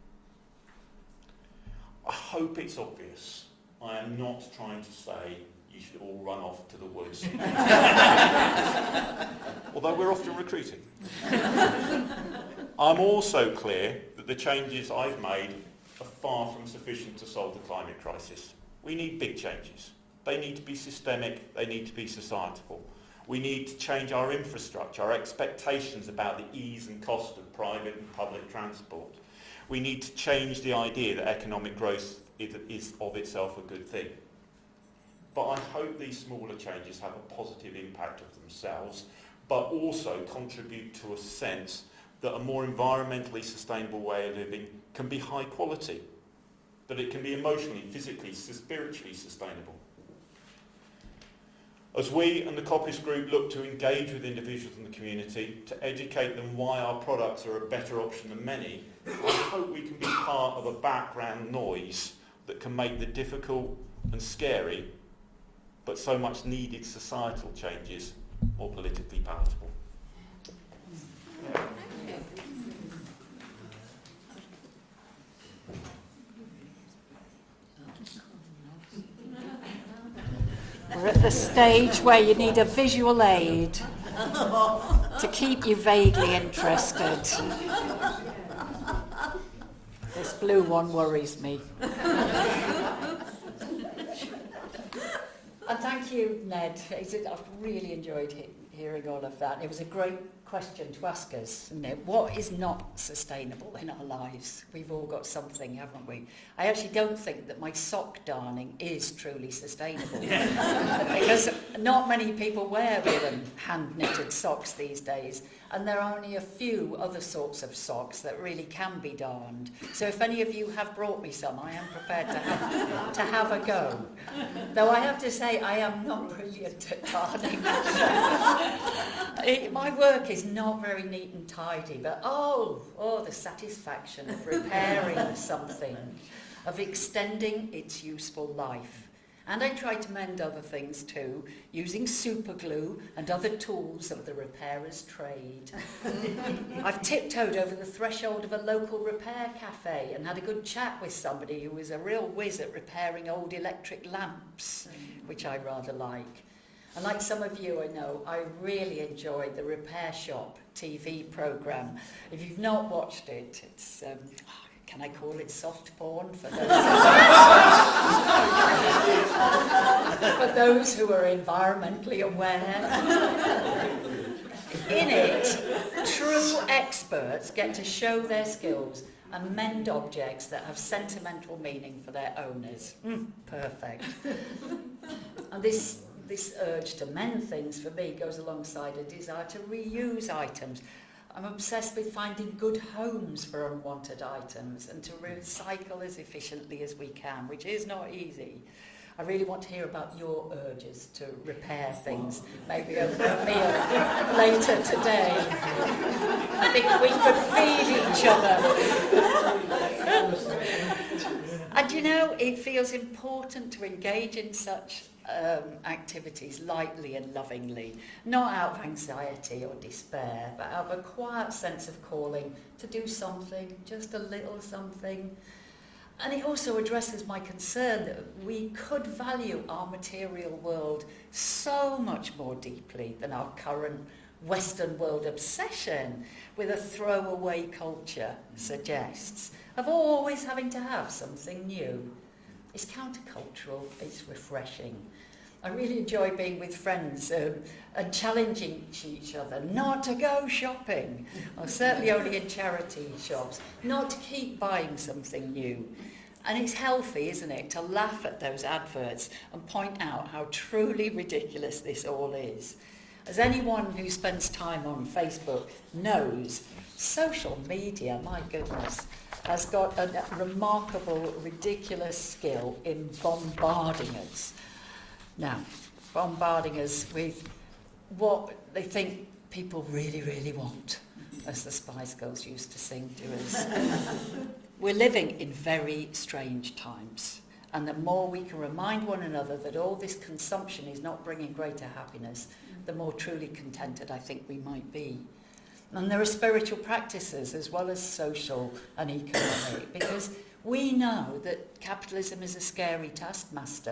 I hope it's obvious. I am not trying to say you should all run off to the woods. Although we're often recruiting. I'm also clear that the changes I've made are far from sufficient to solve the climate crisis. We need big changes. They need to be systemic, they need to be societal. We need to change our infrastructure, our expectations about the ease and cost of private and public transport. We need to change the idea that economic growth is of itself a good thing. But I hope these smaller changes have a positive impact of themselves, but also contribute to a sense that a more environmentally sustainable way of living can be high quality, that it can be emotionally, physically, spiritually sustainable. As we and the Coppice Group look to engage with individuals in the community, to educate them why our products are a better option than many, I hope we can be part of a background noise that can make the difficult and scary, but so much needed societal changes more politically palatable. We're at the stage where you need a visual aid to keep you vaguely interested. This blue one worries me. And thank you, Ned. I've really enjoyed he- hearing all of that. It was a great question to ask us, isn't it? What is not sustainable in our lives? We've all got something, haven't we? I actually don't think that my sock darning is truly sustainable. Because not many people wear even hand-knitted socks these days, and there are only a few other sorts of socks that really can be darned. So if any of you have brought me some, I am prepared to have, to have a go. Though I have to say, I am not brilliant at darning. it, my work is not very neat and tidy, but oh, oh, the satisfaction of repairing something, of extending its useful life. And I try to mend other things too, using super glue and other tools of the repairer's trade. I've tiptoed over the threshold of a local repair cafe and had a good chat with somebody who was a real whiz at repairing old electric lamps, which I rather like. And like some of you, I know, I really enjoyed the Repair Shop T V programme. If you've not watched it, it's... Um, Can I call it soft porn for those, for those who are environmentally aware? In it, true experts get to show their skills and mend objects that have sentimental meaning for their owners. Mm, perfect. And this, this urge to mend things for me goes alongside a desire to reuse items. I'm obsessed with finding good homes for unwanted items and to recycle as efficiently as we can, which is not easy. I really want to hear about your urges to repair things, maybe over a meal later today. I think we could feed each other. And you know, it feels important to engage in such Um, activities lightly and lovingly, not out of anxiety or despair, but out of a quiet sense of calling to do something, just a little something. And it also addresses my concern that we could value our material world so much more deeply than our current Western world obsession with a throwaway culture suggests, of always having to have something new. It's countercultural, it's refreshing. I really enjoy being with friends um, and challenging each other not to go shopping, or certainly only in charity shops, not to keep buying something new. And it's healthy, isn't it, to laugh at those adverts and point out how truly ridiculous this all is. As anyone who spends time on Facebook knows, social media, my goodness, has got a remarkable, ridiculous skill in bombarding us. Now, bombarding us with what they think people really, really want, as the Spice Girls used to sing to us. We're living in very strange times, and the more we can remind one another that all this consumption is not bringing greater happiness, the more truly contented I think we might be. And there are spiritual practices as well as social and economic, because we know that capitalism is a scary taskmaster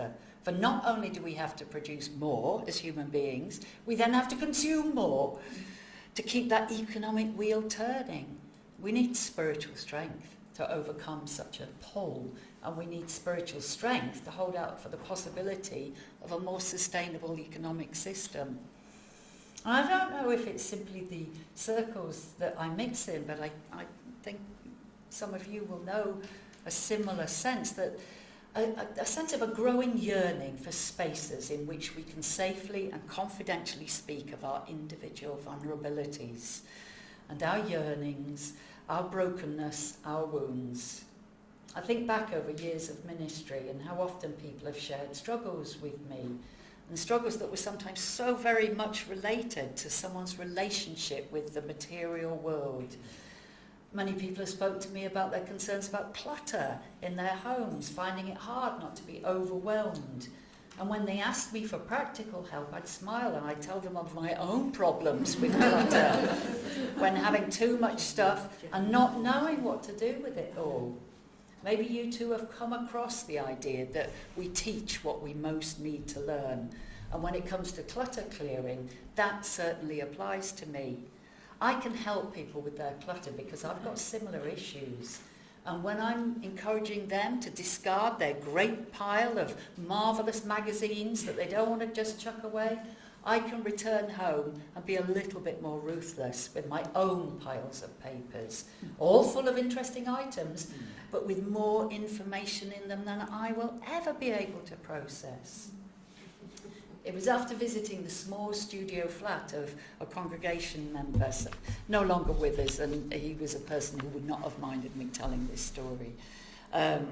For not only do we have to produce more as human beings, we then have to consume more to keep that economic wheel turning. We need spiritual strength to overcome such a pull, and we need spiritual strength to hold out for the possibility of a more sustainable economic system. And I don't know if it's simply the circles that I mix in, but I, I think some of you will know a similar sense, that a, a, a sense of a growing yearning for spaces in which we can safely and confidentially speak of our individual vulnerabilities and our yearnings, our brokenness, our wounds. I think back over years of ministry and how often people have shared struggles with me, and struggles that were sometimes so very much related to someone's relationship with the material world. Many people have spoken to me about their concerns about clutter in their homes, finding it hard not to be overwhelmed. And when they asked me for practical help, I'd smile and I'd tell them of my own problems with clutter, when having too much stuff and not knowing what to do with it all. Maybe you too have come across the idea that we teach what we most need to learn. And when it comes to clutter clearing, that certainly applies to me. I can help people with their clutter because I've got similar issues. And when I'm encouraging them to discard their great pile of marvellous magazines that they don't want to just chuck away, I can return home and be a little bit more ruthless with my own piles of papers, all full of interesting items, but with more information in them than I will ever be able to process. It was after visiting the small studio flat of a congregation member, no longer with us, and he was a person who would not have minded me telling this story. Um,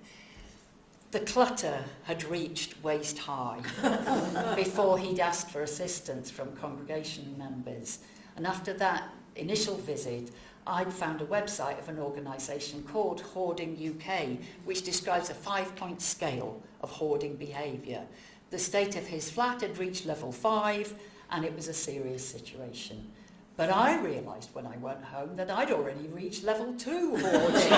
the clutter had reached waist high before he'd asked for assistance from congregation members. And after that initial visit, I'd found a website of an organisation called Hoarding U K, which describes a five-point scale of hoarding behaviour. The state of his flat had reached level five, and it was a serious situation. But I realised when I went home that I'd already reached level two hoarding.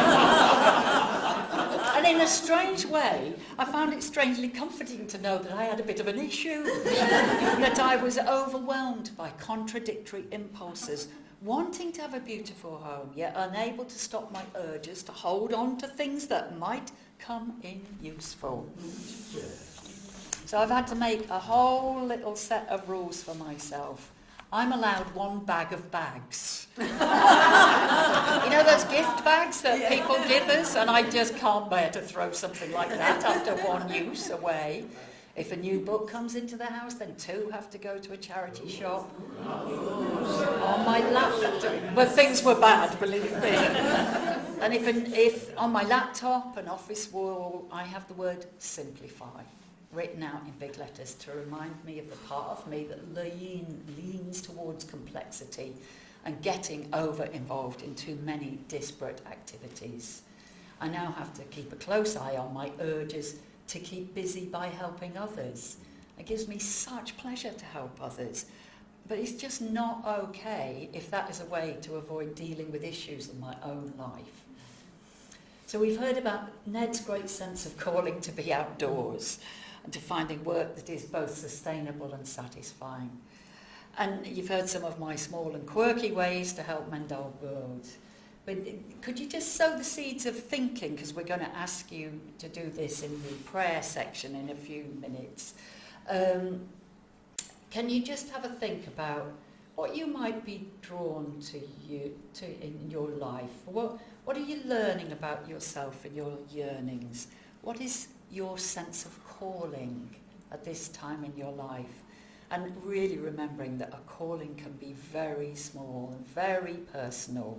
And in a strange way, I found it strangely comforting to know that I had a bit of an issue, that I was overwhelmed by contradictory impulses, wanting to have a beautiful home, yet unable to stop my urges to hold on to things that might come in useful. So I've had to make a whole little set of rules for myself. I'm allowed one bag of bags. You know those gift bags that people give us? And I just can't bear to throw something like that after one use away. If a new book comes into the house, then two have to go to a charity shop. On my laptop, but things were bad, believe me. And if, an, if on my laptop, an office wall, I have the word simplify written out in big letters to remind me of the part of me that lean, leans towards complexity and getting over-involved in too many disparate activities. I now have to keep a close eye on my urges to keep busy by helping others. It gives me such pleasure to help others, but it's just not okay if that is a way to avoid dealing with issues in my own life. So we've heard about Ned's great sense of calling to be outdoors and to finding work that is both sustainable and satisfying. And you've heard some of my small and quirky ways to help mend our world. But could you just sow the seeds of thinking, because we're going to ask you to do this in the prayer section in a few minutes. Um, can you just have a think about what you might be drawn to you to in your life? What, what are you learning about yourself and your yearnings? What is your sense of calling at this time in your life? And really remembering that a calling can be very small and very personal.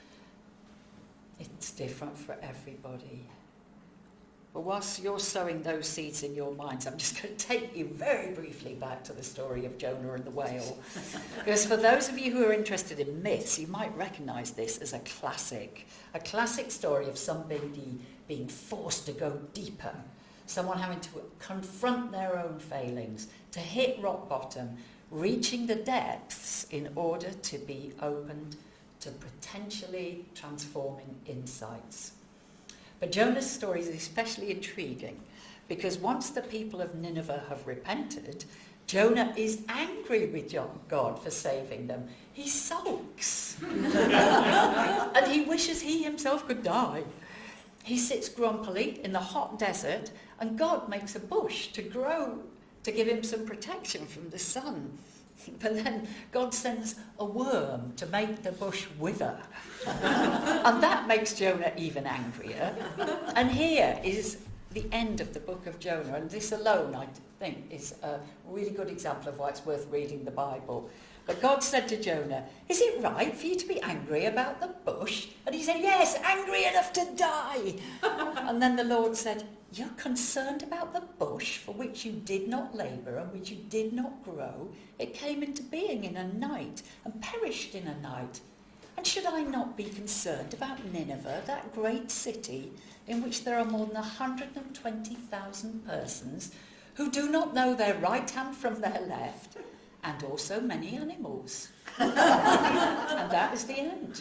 It's different for everybody. But whilst you're sowing those seeds in your minds, I'm just going to take you very briefly back to the story of Jonah and the whale. Because for those of you who are interested in myths, you might recognise this as a classic. A classic story of somebody being forced to go deeper. Someone having to confront their own failings, to hit rock bottom, reaching the depths in order to be opened to potentially transforming insights. But Jonah's story is especially intriguing because once the people of Nineveh have repented, Jonah is angry with God for saving them. He sulks. And he wishes he himself could die. He sits grumpily in the hot desert, and God makes a bush to grow, to give him some protection from the sun. But then God sends a worm to make the bush wither. And that makes Jonah even angrier. And here is the end of the book of Jonah, and this alone, I think, is a really good example of why it's worth reading the Bible. But God said to Jonah, "Is it right for you to be angry about the bush?" And he said, "Yes, angry enough to die." And then the Lord said, "You're concerned about the bush for which you did not labour and which you did not grow. It came into being in a night and perished in a night. And should I not be concerned about Nineveh, that great city in which there are more than one hundred twenty thousand persons who do not know their right hand from their left, and also many animals?" And that is the end.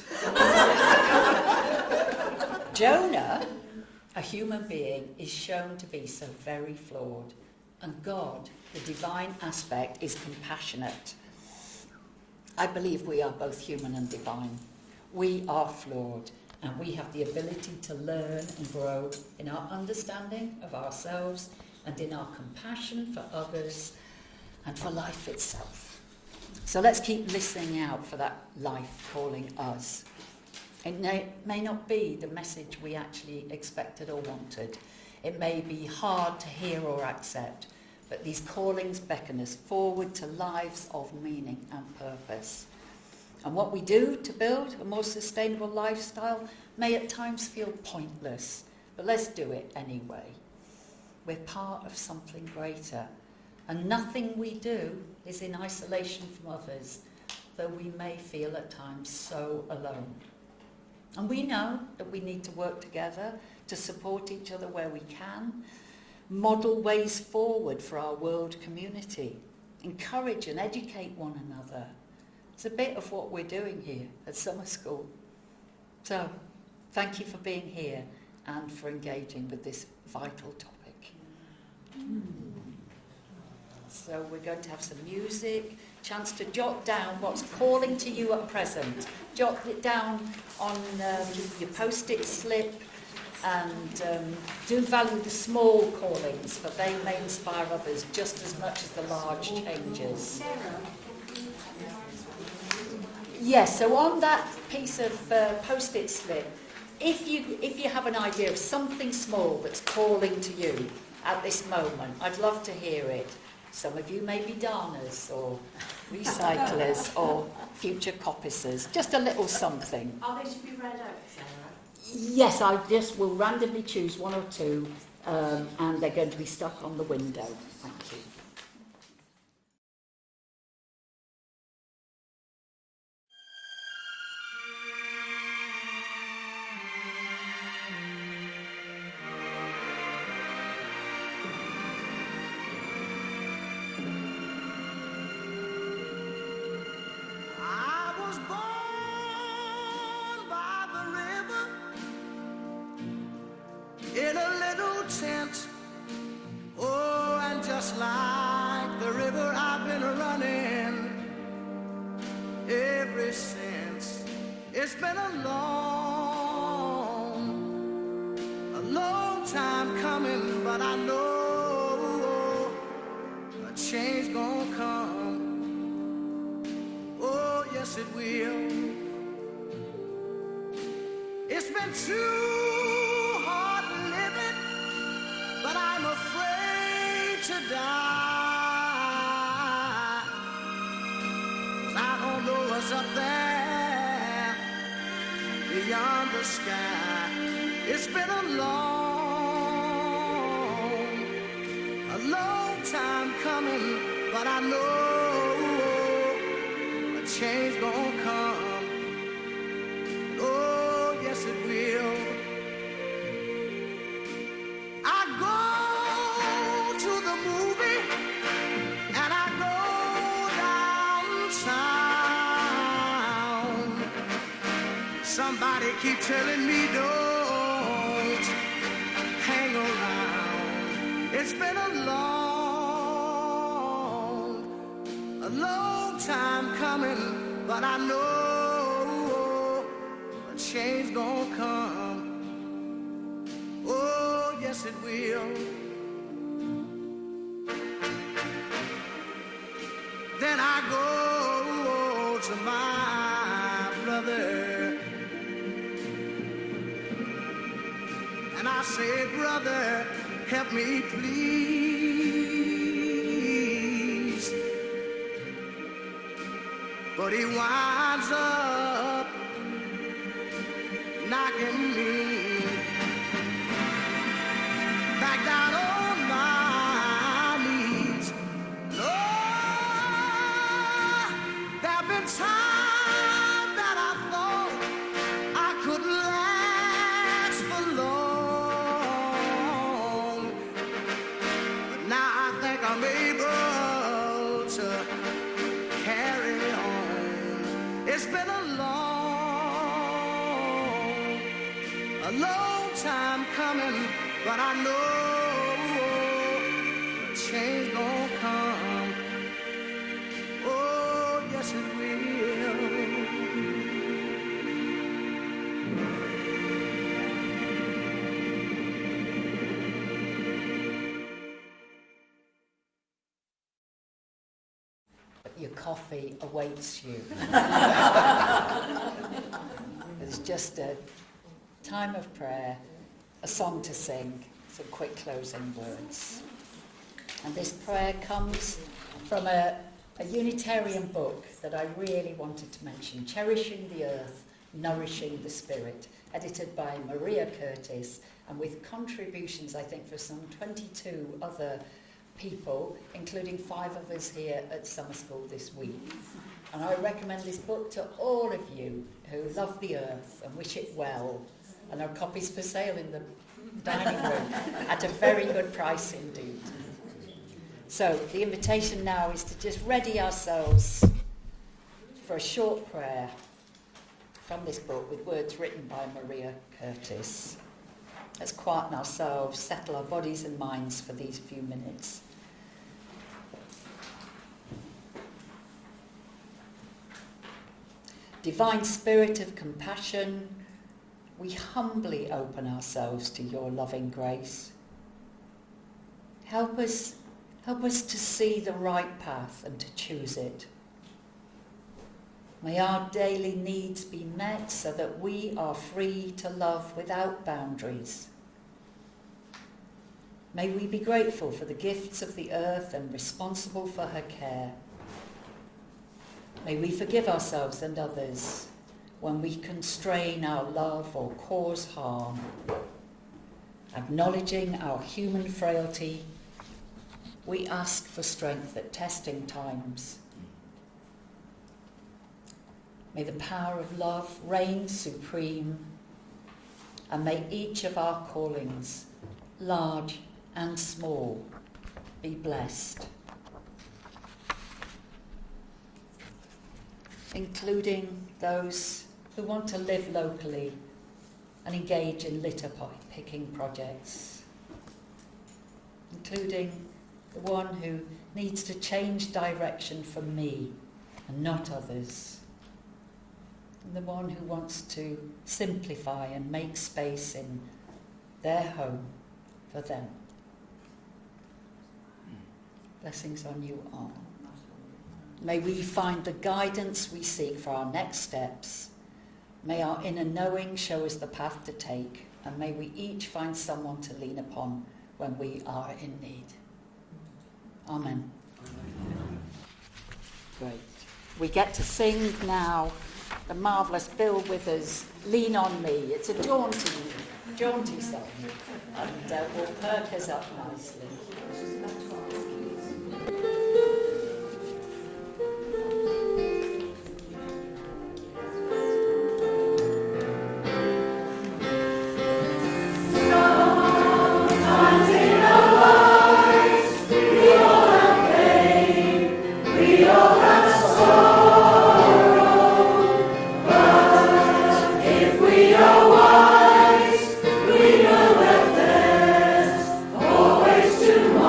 Jonah, a human being, is shown to be so very flawed. And God, the divine aspect, is compassionate. I believe we are both human and divine. We are flawed, and we have the ability to learn and grow in our understanding of ourselves and in our compassion for others and for life itself. So let's keep listening out for that life calling us. It may, may not be the message we actually expected or wanted. It may be hard to hear or accept, but these callings beckon us forward to lives of meaning and purpose. And what we do to build a more sustainable lifestyle may at times feel pointless, but let's do it anyway. We're part of something greater, and nothing we do is in isolation from others, though we may feel at times so alone. And we know that we need to work together to support each other where we can, model ways forward for our world community, encourage and educate one another. It's a bit of what we're doing here at Summer School. So, thank you for being here and for engaging with this vital topic. So we're going to have some music, chance to jot down what's calling to you at present. Jot it down on um, your post-it slip, and um, do value the small callings, for they may inspire others just as much as the large changes. Yes, so on that piece of uh, post-it slip, if you if you have an idea of something small that's calling to you at this moment, I'd love to hear it. Some of you may be darners or recyclers or future coppicers. Just a little something. Are they to be read out, Sarah? Yes, I just will randomly choose one or two, um, and they're going to be stuck on the window. Thank you. In a little tent, oh, and just like the river I've been running ever since. It's been a long, a long time coming, but I know a change gonna come. Oh, yes it will. It's been too but I'm afraid to die, 'cause I don't know what's up there beyond the sky. It's been a long, a long time coming, but I know a change gonna come. Oh, yes it will. Somebody keep telling me don't hang around. It It's been a long, a long time coming, but I know a change gonna come. Oh, yes it will. Then I go to my brother and I say, brother, help me please. But he winds up knocking me back down on my knees. Lord, there've been times that I thought I couldn't last for long, but now I think I'm able to carry on. It's been a long, a long time coming, but I know change gonna come. Oh, yes it will. But your coffee awaits you. It's just a time of prayer, a song to sing, some quick closing words. And this prayer comes from a, a Unitarian book that I really wanted to mention, Cherishing the Earth, Nourishing the Spirit, edited by Maria Curtis, and with contributions, I think, for some twenty-two other people, including five of us here at summer school this week. And I recommend this book to all of you who love the earth and wish it well. And there are copies for sale in the dining room at a very good price indeed. So the invitation now is to just ready ourselves for a short prayer from this book with words written by Maria Curtis. Let's quieten ourselves, settle our bodies and minds for these few minutes. Divine Spirit of compassion, we humbly open ourselves to your loving grace. Help us, help us to see the right path and to choose it. May our daily needs be met so that we are free to love without boundaries. May we be grateful for the gifts of the earth and responsible for her care. May we forgive ourselves and others when we constrain our love or cause harm. Acknowledging our human frailty, we ask for strength at testing times. May the power of love reign supreme, and may each of our callings, large and small, be blessed. Including those who want to live locally and engage in litter picking projects. Including the one who needs to change direction for me and not others. And the one who wants to simplify and make space in their home for them. Blessings on you all. May we find the guidance we seek for our next steps. May our inner knowing show us the path to take, and may we each find someone to lean upon when we are in need. Amen. Amen. Great. We get to sing now the marvellous Bill Withers' Lean on Me. It's a jaunty, jaunty song, and uh, will perk us up nicely. Tomorrow.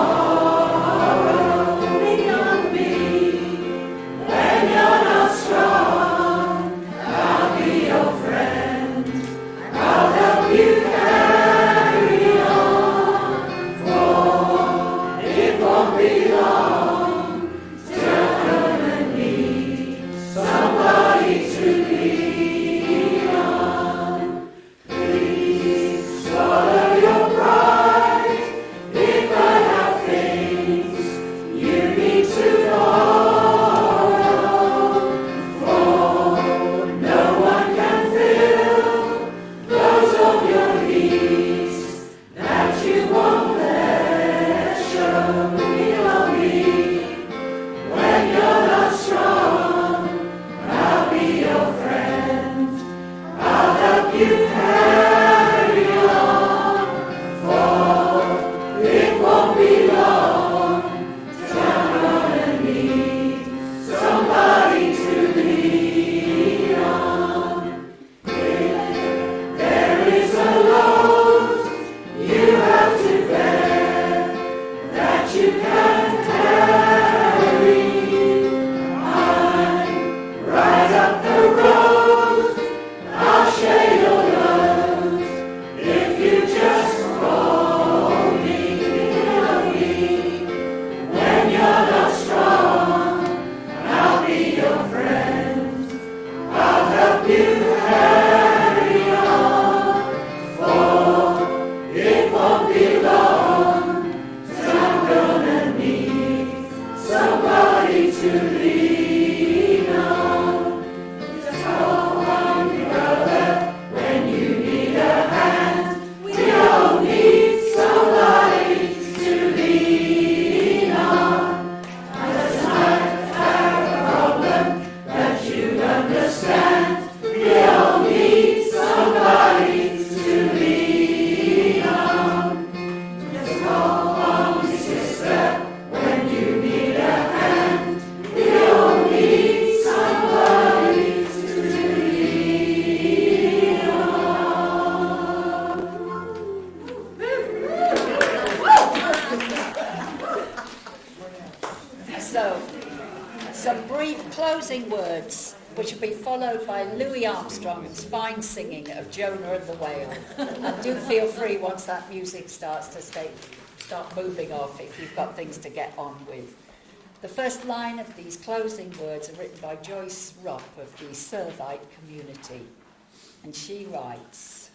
closing words, which will be followed by Louis Armstrong's fine singing of Jonah and the Whale. And do feel free once that music starts to stay, start moving off if you've got things to get on with. The first line of these closing words are written by Joyce Rupp of the Servite community. And she writes,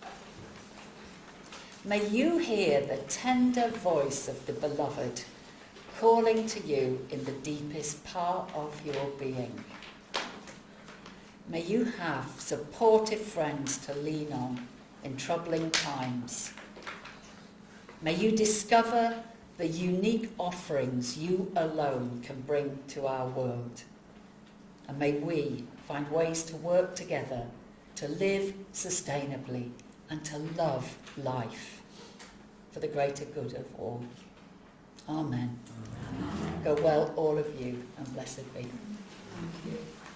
"May you hear the tender voice of the beloved calling to you in the deepest part of your being. May you have supportive friends to lean on in troubling times. May you discover the unique offerings you alone can bring to our world. And may we find ways to work together to live sustainably and to love life for the greater good of all. Amen. Amen. Go well, all of you, and blessed be." Thank you.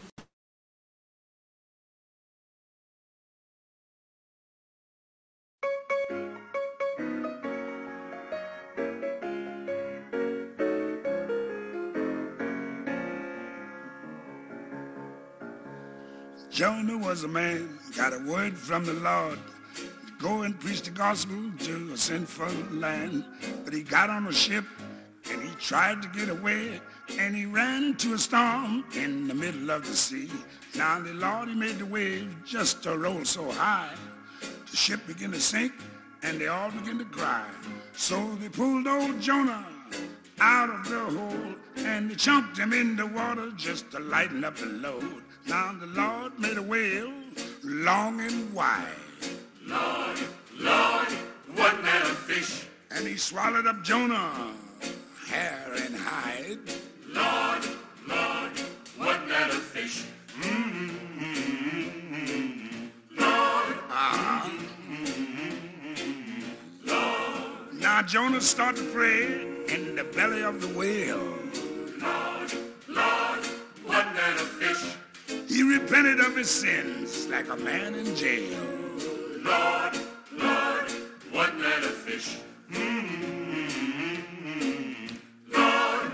Jonah was a man, got a word from the Lord. Go and preach the gospel to a sinful land. But he got on a ship and he tried to get away, and he ran into a storm in the middle of the sea. Now the Lord, he made the waves just to roll so high. The ship began to sink and they all began to cry. So they pulled old Jonah out of the hole and they chunked him in the water just to lighten up the load. Now the Lord made a whale long and wide. Lord, Lord, what manner of fish? And he swallowed up Jonah, hair and hide. Lord, Lord, what manner of fish? Mm-hmm. Lord, Uh-huh. mm-hmm. Lord. Now Jonah started to pray in the belly of the whale. Lord, Lord, what manner of fish? He repented of his sins like a man in jail. Lord, Lord, what manner of fish? Mm-hmm. Lord,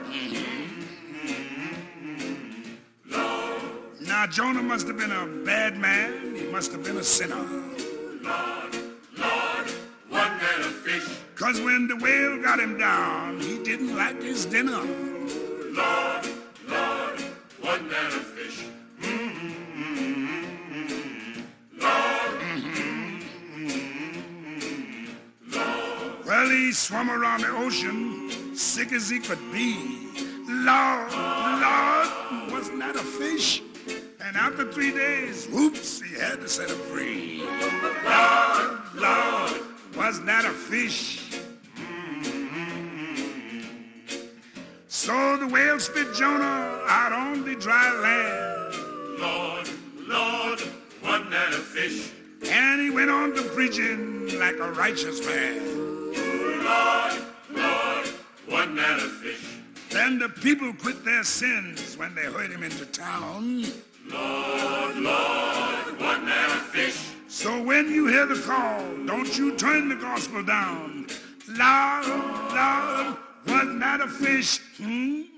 mm-hmm. Lord. Now Jonah must have been a bad man. He must have been a sinner. Lord, Lord, what manner of fish? Cause when the whale got him down, he didn't like his dinner. Lord, Lord, what manner of fish? Mm-hmm. Lord, mm-hmm. Lord. Well, he swam around the ocean, sick as he could be. Lord, Lord, wasn't that a fish? And after three days, whoops, he had to set him free. Lord, Lord, wasn't that a fish? Mm-hmm. So the whale spit Jonah out on the dry land. Lord, Lord, what manner of fish? And he on to preaching like a righteous man. Lord, Lord, wasn't that a fish? Then the people quit their sins when they heard him into town. Lord, Lord, wasn't that a fish? So when you hear the call, don't you turn the gospel down. Lord, Lord, wasn't that a fish? Hmm?